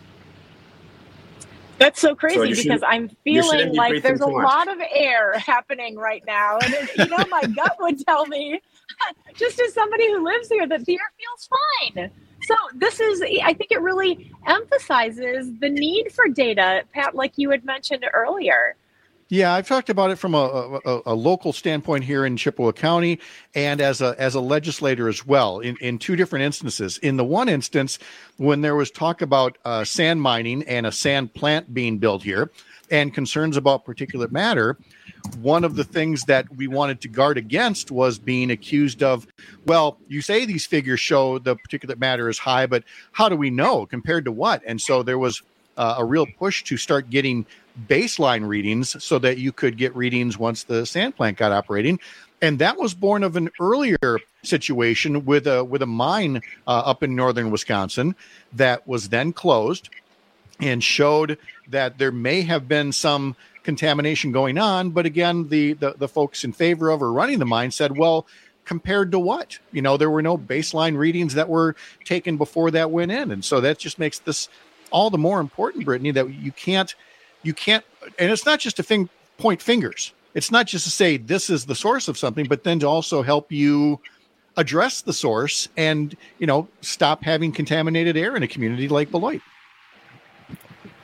That's so crazy so because should, I'm feeling be like there's a much. lot of air happening right now. And, it, you know, my gut would tell me, just as somebody who lives here, that the air feels fine. So this is, I think it really emphasizes the need for data, Pat, like you had mentioned earlier. Yeah, I've talked about it from a, a, a local standpoint here in Chippewa County and as a as a legislator as well in, in two different instances. In the one instance, when there was talk about uh, sand mining and a sand plant being built here and concerns about particulate matter, one of the things that we wanted to guard against was being accused of, well, you say these figures show the particulate matter is high, but how do we know compared to what? And so there was uh, a real push to start getting baseline readings so that you could get readings once the sand plant got operating. And that was born of an earlier situation with a with a mine uh, up in northern Wisconsin that was then closed and showed that there may have been some contamination going on. But again, the, the, the folks in favor of or running the mine said, well, compared to what? You know, there were no baseline readings that were taken before that went in. And so that just makes this all the more important, Brittany, that you can't You can't, and it's not just to fing, point fingers. It's not just to say this is the source of something, but then to also help you address the source and, you know, stop having contaminated air in a community like Beloit.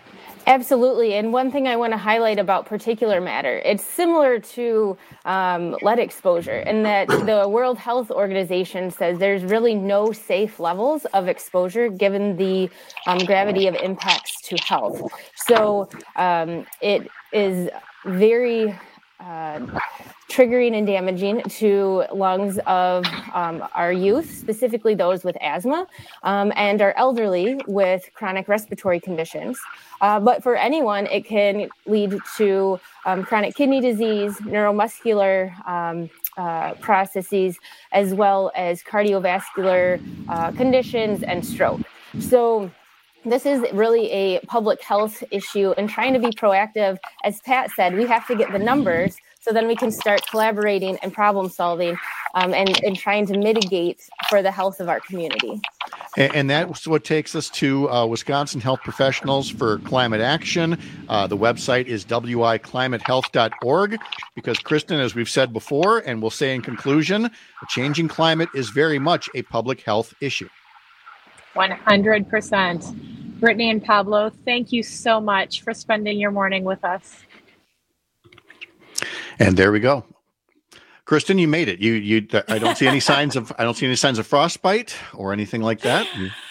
Absolutely. And one thing I want to highlight about particulate matter, it's similar to um, lead exposure in that the World Health Organization says there's really no safe levels of exposure given the um, gravity of impacts to health. So um, it is very uh, triggering and damaging to lungs of um, our youth, specifically those with asthma, um, and our elderly with chronic respiratory conditions. Uh, but for anyone, it can lead to um, chronic kidney disease, neuromuscular um, uh, processes, as well as cardiovascular uh, conditions and stroke. So this is really a public health issue, and trying to be proactive. As Pat said, we have to get the numbers so then we can start collaborating and problem solving um, and, and trying to mitigate for the health of our community. And, and that's what takes us to uh, Wisconsin Health Professionals for Climate Action. Uh, the website is w i climate health dot org because, Kristen, as we've said before, and we'll say in conclusion, a changing climate is very much a public health issue. one hundred percent. Brittany and Pablo, thank you so much for spending your morning with us. And there we go. Kristen, you made it. You, you. I don't see any signs of. I don't see any signs of frostbite or anything like that.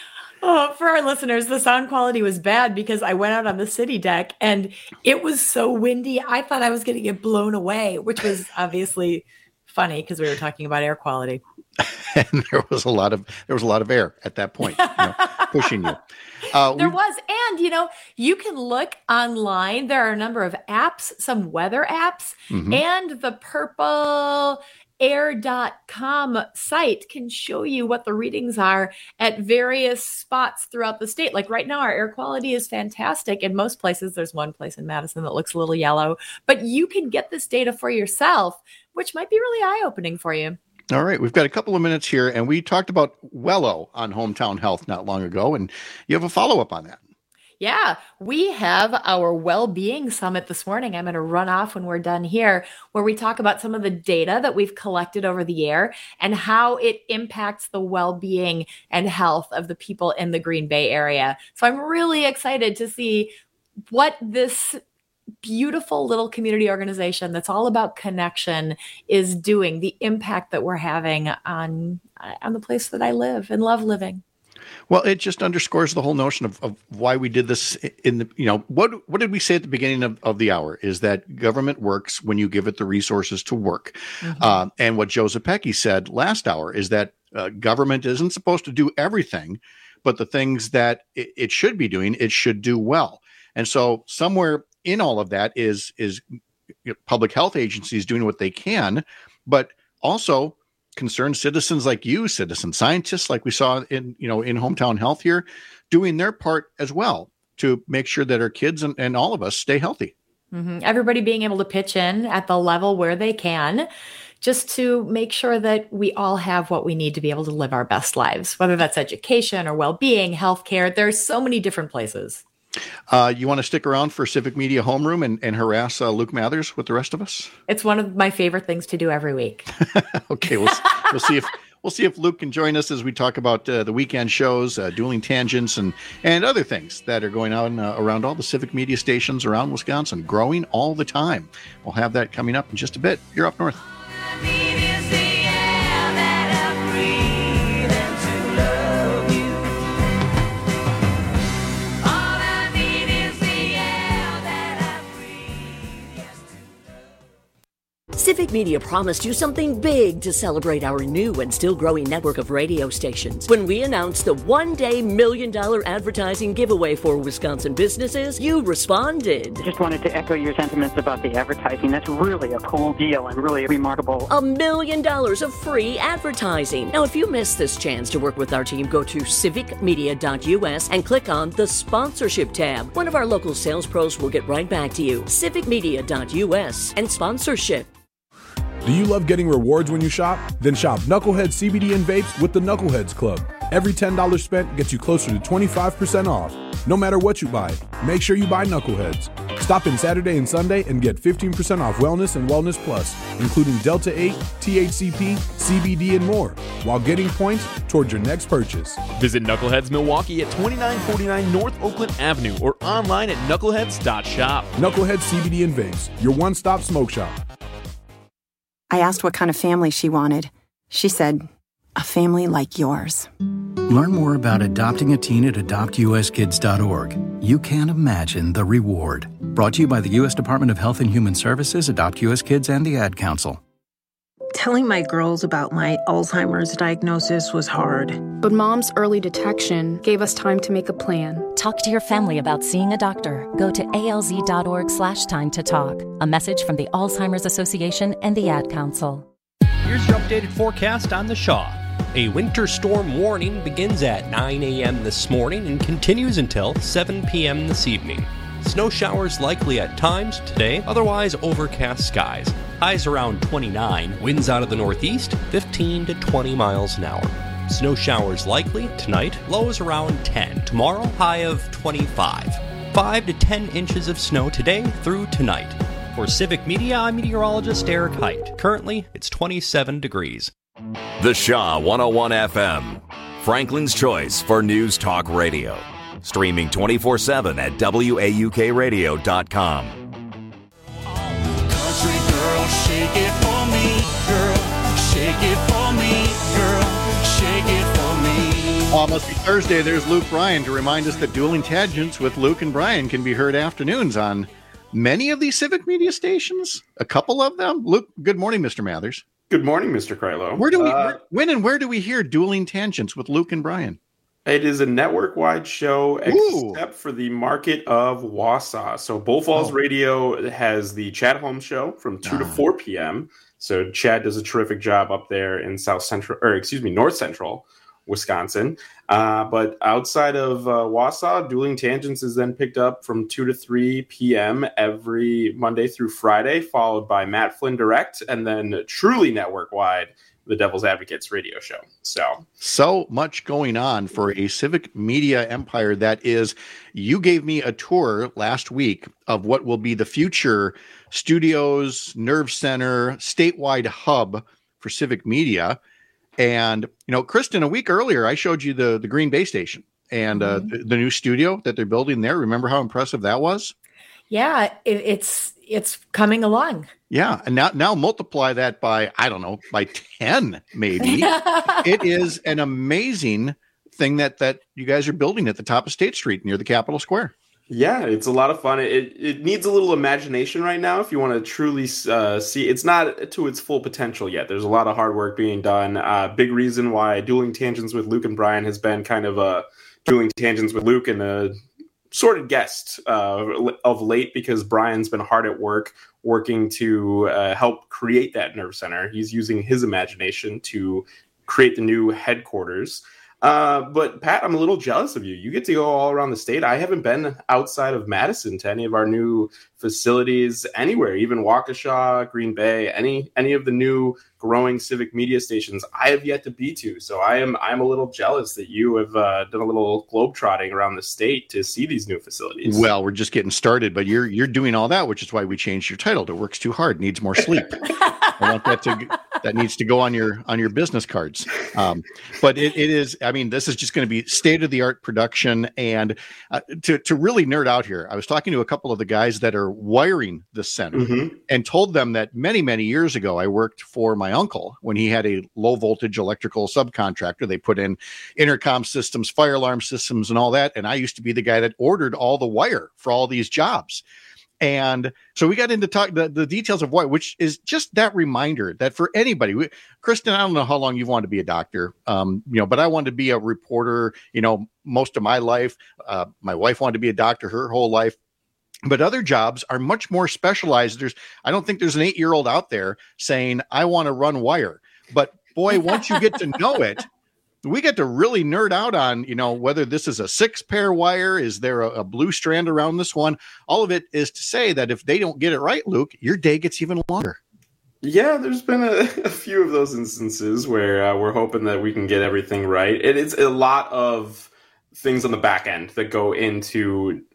Oh, for our listeners, the sound quality was bad because I went out on the city deck and it was so windy. I thought I was going to get blown away, which was obviously funny because we were talking about air quality. And there was a lot of there was a lot of air at that point, you know, pushing you. Uh, there was, and you know, you can look online. There are a number of apps, some weather apps, mm-hmm. and the purple air dot com site can show you what the readings are at various spots throughout the state. Like right now, our air quality is fantastic. In most places, there's one place in Madison that looks a little yellow, but you can get this data for yourself, which might be really eye-opening for you. All right. We've got a couple of minutes here, and we talked about Wello on Hometown Health not long ago, and you have a follow-up on that. Yeah, we have our well-being summit this morning. I'm going to run off when we're done here, where we talk about some of the data that we've collected over the year and how it impacts the well-being and health of the people in the Green Bay area. So I'm really excited to see what this beautiful little community organization that's all about connection is doing, the impact that we're having on, on the place that I live and love living. Well, it just underscores the whole notion of, of why we did this in the, you know, what what did we say at the beginning of, of the hour is that government works when you give it the resources to work. Mm-hmm. Uh, and what Joe Zepecki said last hour is that uh, government isn't supposed to do everything, but the things that it, it should be doing, it should do well. And so somewhere in all of that is, is you know, public health agencies doing what they can, but also concerned citizens like you, citizen scientists, like we saw in, you know, in Hometown Health here, doing their part as well to make sure that our kids and, and all of us stay healthy. Mm-hmm. Everybody being able to pitch in at the level where they can, just to make sure that we all have what we need to be able to live our best lives, whether that's education or well-being, healthcare. There's so many different places. Uh, you want to stick around for Civic Media Homeroom and, and harass uh, Luke Mathers with the rest of us? It's one of my favorite things to do every week. Okay, we'll, we'll see if we'll see if Luke can join us as we talk about uh, the weekend shows, uh, Dueling Tangents, and and other things that are going on uh, around all the Civic Media stations around Wisconsin, growing all the time. We'll have that coming up in just a bit. You're Up North. Civic Media promised you something big to celebrate our new and still growing network of radio stations. When we announced the one-day million dollar advertising giveaway for Wisconsin businesses, you responded. Just wanted to echo your sentiments about the advertising. That's really a cool deal and really remarkable. A million dollars of free advertising. Now, if you missed this chance to work with our team, go to civic media dot u s and click on the sponsorship tab. One of our local sales pros will get right back to you. civic media dot u s and sponsorship. Do you love getting rewards when you shop? Then shop Knucklehead C B D and vapes with the Knuckleheads Club. Every ten dollars spent gets you closer to twenty-five percent off. No matter what you buy, make sure you buy Knuckleheads. Stop in Saturday and Sunday and get fifteen percent off Wellness and Wellness Plus, including Delta eight, T H C P, C B D, and more, while getting points towards your next purchase. Visit Knuckleheads Milwaukee at twenty-nine forty-nine North Oakland Avenue or online at knuckleheads dot shop. Knuckleheads C B D and Vapes, your one-stop smoke shop. I asked what kind of family she wanted. She said, a family like yours. Learn more about adopting a teen at adopt u s kids dot org. You can't imagine the reward. Brought to you by the U S Department of Health and Human Services, Adopt U S Kids, and the Ad Council. Telling my girls about my Alzheimer's diagnosis was hard. But Mom's early detection gave us time to make a plan. Talk to your family about seeing a doctor. Go to A L Z dot org slash time to talk. A message from the Alzheimer's Association and the Ad Council. Here's your updated forecast on the Shaw. A winter storm warning begins at nine a.m. this morning and continues until seven p.m. this evening. Snow showers likely at times today, otherwise overcast skies. Highs around twenty-nine, winds out of the northeast, fifteen to twenty miles an hour. Snow showers likely tonight, lows around ten. Tomorrow, high of twenty-five. five to ten inches of snow today through tonight. For Civic Media, I'm meteorologist Eric Height. Currently, it's twenty-seven degrees. The Shaw one oh one F M, Franklin's choice for news talk radio. Streaming twenty-four seven at W A U K radio dot com. Country girl, shake it for me, girl. Shake it for me, girl. Shake it for me. Oh, it must be Thursday. There's Luke Bryan to remind us that Dueling Tangents with Luke and Bryan can be heard afternoons on many of these Civic Media stations. A couple of them. Luke, good morning, Mister Mathers. Good morning, Mister Krylo. Where do we, uh, where, when and where do we hear Dueling Tangents with Luke and Bryan? It is a network-wide show, Ooh. except for the market of Wausau. So Bull Falls Oh. Radio has the Chad Holmes Show from two to four p.m. So Chad does a terrific job up there in South Central, or excuse me, North Central Wisconsin. Uh, but outside of uh, Wausau, Dueling Tangents is then picked up from two to three p.m. every Monday through Friday, followed by Matt Flynn Direct, and then truly network-wide, the Devil's Advocates radio show. So so much going on for a Civic Media empire that is, you gave me a tour last week of what will be the future studios, nerve center, statewide hub for Civic Media. And, you know, Kristen, a week earlier, I showed you the, the Green Bay station and uh, Mhm. the, the new studio that they're building there. Remember how impressive that was? Yeah, it, it's it's coming along. Yeah, and now now multiply that by, I don't know, by ten maybe. It is an amazing thing that that you guys are building at the top of State Street near the Capitol Square. yeah, it's a lot of fun. It it needs a little imagination right now if you want to truly uh, see. It's not to its full potential yet. There's a lot of hard work being done. Uh, big reason why Dueling Tangents with Luke and Bryan has been kind of a Dueling Tangents with Luke and a sort of guest uh, of late, because Brian's been hard at work working to uh, help create that nerve center. He's using his imagination to create the new headquarters. Uh, but Pat, I'm a little jealous of you. You get to go all around the state. I haven't been outside of Madison to any of our new facilities anywhere, even Waukesha, Green Bay, any any of the new growing Civic Media stations I have yet to be to. So I am I'm a little jealous that you have uh, done a little globetrotting around the state to see these new facilities. Well, we're just getting started, but you're you're doing all that, which is why we changed your title to "Works Too Hard, Needs More Sleep." I want that to that needs to go on your on your business cards. Um, but it, it is. I mean, this is just going to be state of the art production. And uh, to to really nerd out here, I was talking to a couple of the guys that are wiring the center, Mhm. and told them that many many years ago I worked for my uncle when he had a low voltage electrical subcontractor. They put in intercom systems, fire alarm systems, and all that. And I used to be the guy that ordered all the wire for all these jobs. And so we got into talk the, the details of why, which is just that reminder that for anybody, we, Kristen, I don't know how long you've wanted to be a doctor, um, you know, but I wanted to be a reporter, you know, most of my life. Uh, my wife wanted to be a doctor her whole life. But other jobs are much more specialized. There's, I don't think there's an eight-year-old out there saying, I want to run wire. But boy, once you get to know it, we get to really nerd out on, you know, whether this is a six pair wire, is there a, a blue strand around this one? All of it is to say that if they don't get it right, Luke, your day gets even longer. Yeah, there's been a, a few of those instances where uh, we're hoping that we can get everything right. It is a lot of things on the back end that go into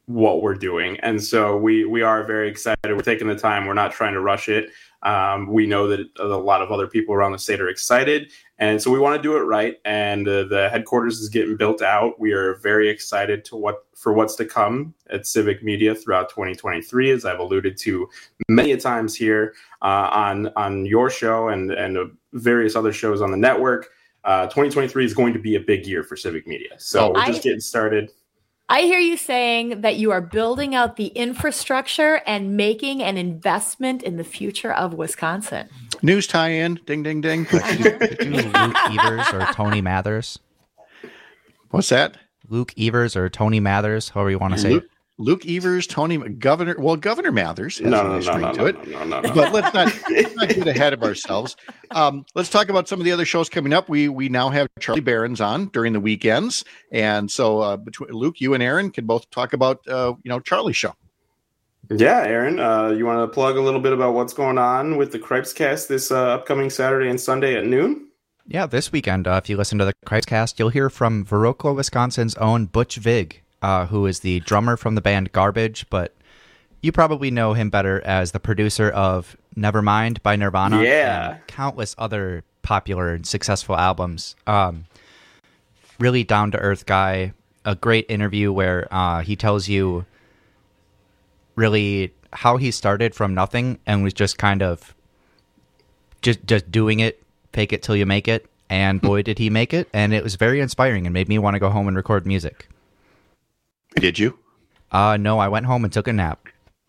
what we're doing. And so we we are very excited. We're taking the time. We're not trying to rush it. Um, we know that a lot of other people around the state are excited. And so we want to do it right. And uh, the headquarters is getting built out. We are very excited to what for what's to come at Civic Media throughout twenty twenty-three, as I've alluded to many a times here uh, on, on your show and, and uh, various other shows on the network. Uh, twenty twenty-three is going to be a big year for Civic Media. So we're just I- getting started. I hear you saying that you are building out the infrastructure and making an investment in the future of Wisconsin. News tie-in, ding, ding, ding. Do Luke Evers or Tony Mathers. What's that? Luke Evers or Tony Mathers, however you want to say Luke, it. Luke Evers, Tony, Governor, well, Governor Mathers has No, a no, nice no, ring no, to no, it. no, no, no. But let's not, let's not get ahead of ourselves. Um, let's talk about some of the other shows coming up. We we now have Charlie Barons on during the weekends. And so uh, between Luke, you and Aaron can both talk about, uh, you know, Charlie's show. Yeah, Aaron, uh, you want to plug a little bit about what's going on with the Cripes Cast this uh, upcoming Saturday and Sunday at noon? Yeah, this weekend, uh, if you listen to the Cripes Cast, you'll hear from Viroqua, Wisconsin's own Butch Vig, uh, who is the drummer from the band Garbage, but you probably know him better as the producer of Nevermind by Nirvana. Yeah. And countless other popular and successful albums. Um, really down-to-earth guy. A great interview where uh, he tells you really how he started from nothing and was just kind of just just doing it, fake it till you make it. And boy, did he make it. And it was very inspiring and made me want to go home and record music. Did you? Uh, no, I went home and took a nap.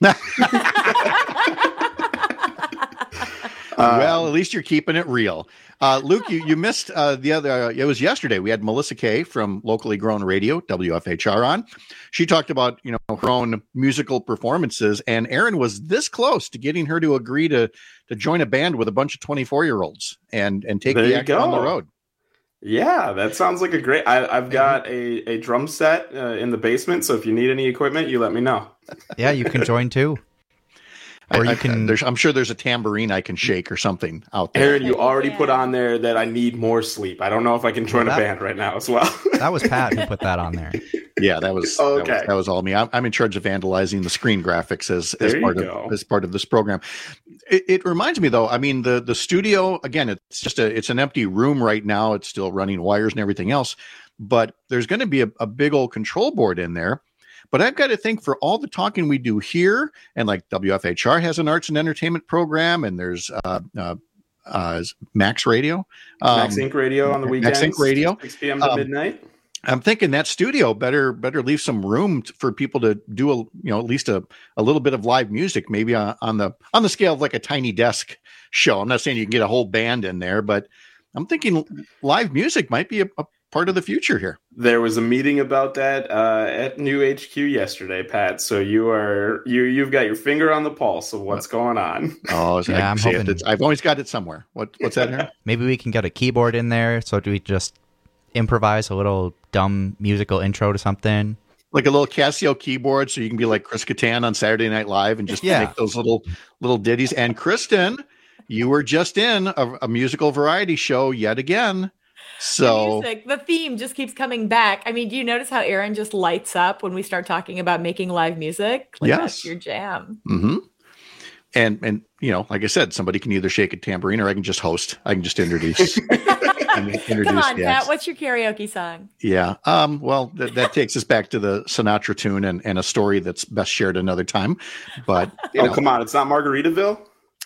Well, at least you're keeping it real. Uh, Luke, you, you missed uh, the other, uh, it was yesterday. We had Melissa Kay from Locally Grown Radio, W F H R, on. She talked about, you know, her own musical performances, and Aaron was this close to getting her to agree to to join a band with a bunch of twenty-four year olds and, and take There the you act on the go. road. Yeah, that sounds like a great. I, I've got a, a drum set uh, in the basement, so if you need any equipment, you let me know. Yeah, you can join too. Or I, you I, can. there's, I'm sure there's a tambourine I can shake or something out there. Aaron, you already put on there that I need more sleep. I don't know if I can join Well, a that- band right now as well. That was Pat who put that on there. Yeah, that was, Oh, that okay. was that was all me. I'm, I'm in charge of vandalizing the screen graphics as, as There you part go. of as part of this program. It, it reminds me though. I mean, the the studio again. It's just a it's an empty room right now. It's still running wires and everything else, but there's going to be a, a big old control board in there. But I've got to think for all the talking we do here, and like W F H R has an arts and entertainment program, and there's uh, uh, uh, Max Radio, um, Max Inc Radio on the weekends. Max Inc Radio, six p.m. to Um, midnight. I'm thinking that studio better better leave some room t- for people to do a you know at least a, a little bit of live music, maybe on, on the on the scale of like a Tiny Desk show. I'm not saying you can get a whole band in there, but I'm thinking live music might be a, a part of the future here. There was a meeting about that uh, at New H Q yesterday, Pat. So you are you you've got your finger on the pulse of what's going on. Oh, so I Yeah, can I'm see it. hoping- It's- I've always got it somewhere. What what's that here? Maybe we can get a keyboard in there. So do we just improvise a little dumb musical intro to something? Like a little Casio keyboard, so you can be like Chris Kattan on Saturday Night Live and just Yeah. make those little little ditties. And Kristen, you were just in a, a musical variety show yet again. So Music, the theme just keeps coming back. I mean, do you notice how Aaron just lights up when we start talking about making live music? Like Yes. that's your jam. hmm And and you know, like I said, somebody can either shake a tambourine or I can just host. I can just introduce. introduce Come on, the Pat. acts. What's your karaoke song? Yeah. Um. Well, th- that takes us back to the Sinatra tune and, and a story that's best shared another time. But you Oh, know, come on. It's not Margaritaville?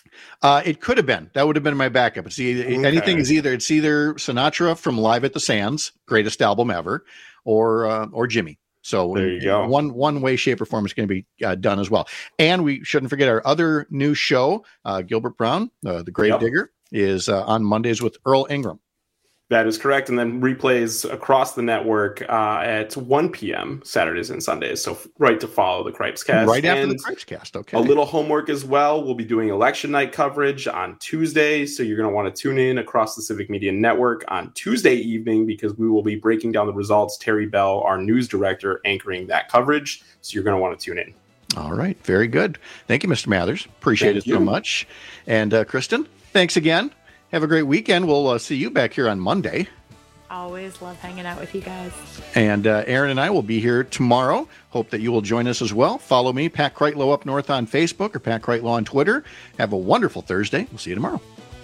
uh, it could have been. That would have been my backup. It's e- Okay. anything is either it's either Sinatra from Live at the Sands, greatest album ever, or uh, or Jimmy. So There you go. one one way, shape, or form is going to be uh, done as well. And we shouldn't forget our other new show, uh, Gilbert Brown, uh, the Grave Yep. Digger, is uh, on Mondays with Earl Ingram. That is correct. And then replays across the network uh, at one p.m. Saturdays and Sundays. So f- right to follow the Cripes Cast. Right after And the Cripes Cast. Okay. a little homework as well. We'll be doing election night coverage on Tuesday. So you're going to want to tune in across the Civic Media Network on Tuesday evening because we will be breaking down the results. Terry Bell, our news director, anchoring that coverage. So you're going to want to tune in. All right. Very good. Thank you, Mister Mathers. Appreciate Thank it so you. much. And uh, Kristen, thanks again. Have a great weekend. We'll uh, see you back here on Monday. Always love hanging out with you guys. And uh, Aaron and I will be here tomorrow. Hope that you will join us as well. Follow me, Pat Kreitlow Up North on Facebook or Pat Kreitlow on Twitter. Have a wonderful Thursday. We'll see you tomorrow.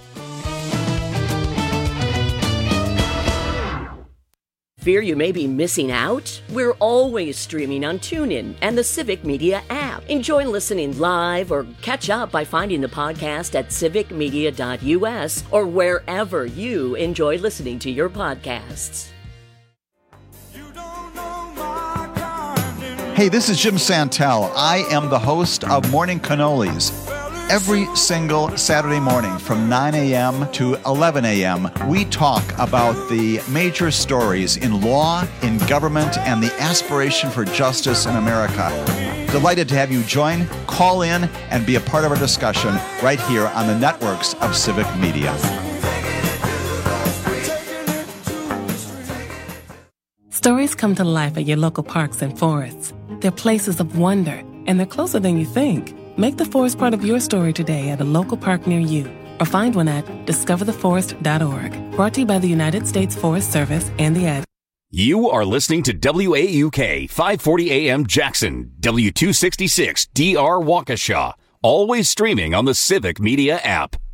Fear you may be missing out? We're always streaming on TuneIn and the Civic Media app. Enjoy listening live or catch up by finding the podcast at civic media dot u s or wherever you enjoy listening to your podcasts. Hey, this is Jim Santel. I am the host of Morning Cannolis. Every single Saturday morning from nine a.m. to eleven a.m., we talk about the major stories in law, in government, and the aspiration for justice in America. Delighted to have you join, call in, and be a part of our discussion right here on the networks of Civic Media. Stories come to life at your local parks and forests. They're places of wonder, and they're closer than you think. Make the forest part of your story today at a local park near you, or find one at discover the forest dot org. Brought to you by the United States Forest Service and the Ad. You are listening to W A U K five forty A M Jackson, W two sixty-six D R Waukesha, always streaming on the Civic Media app.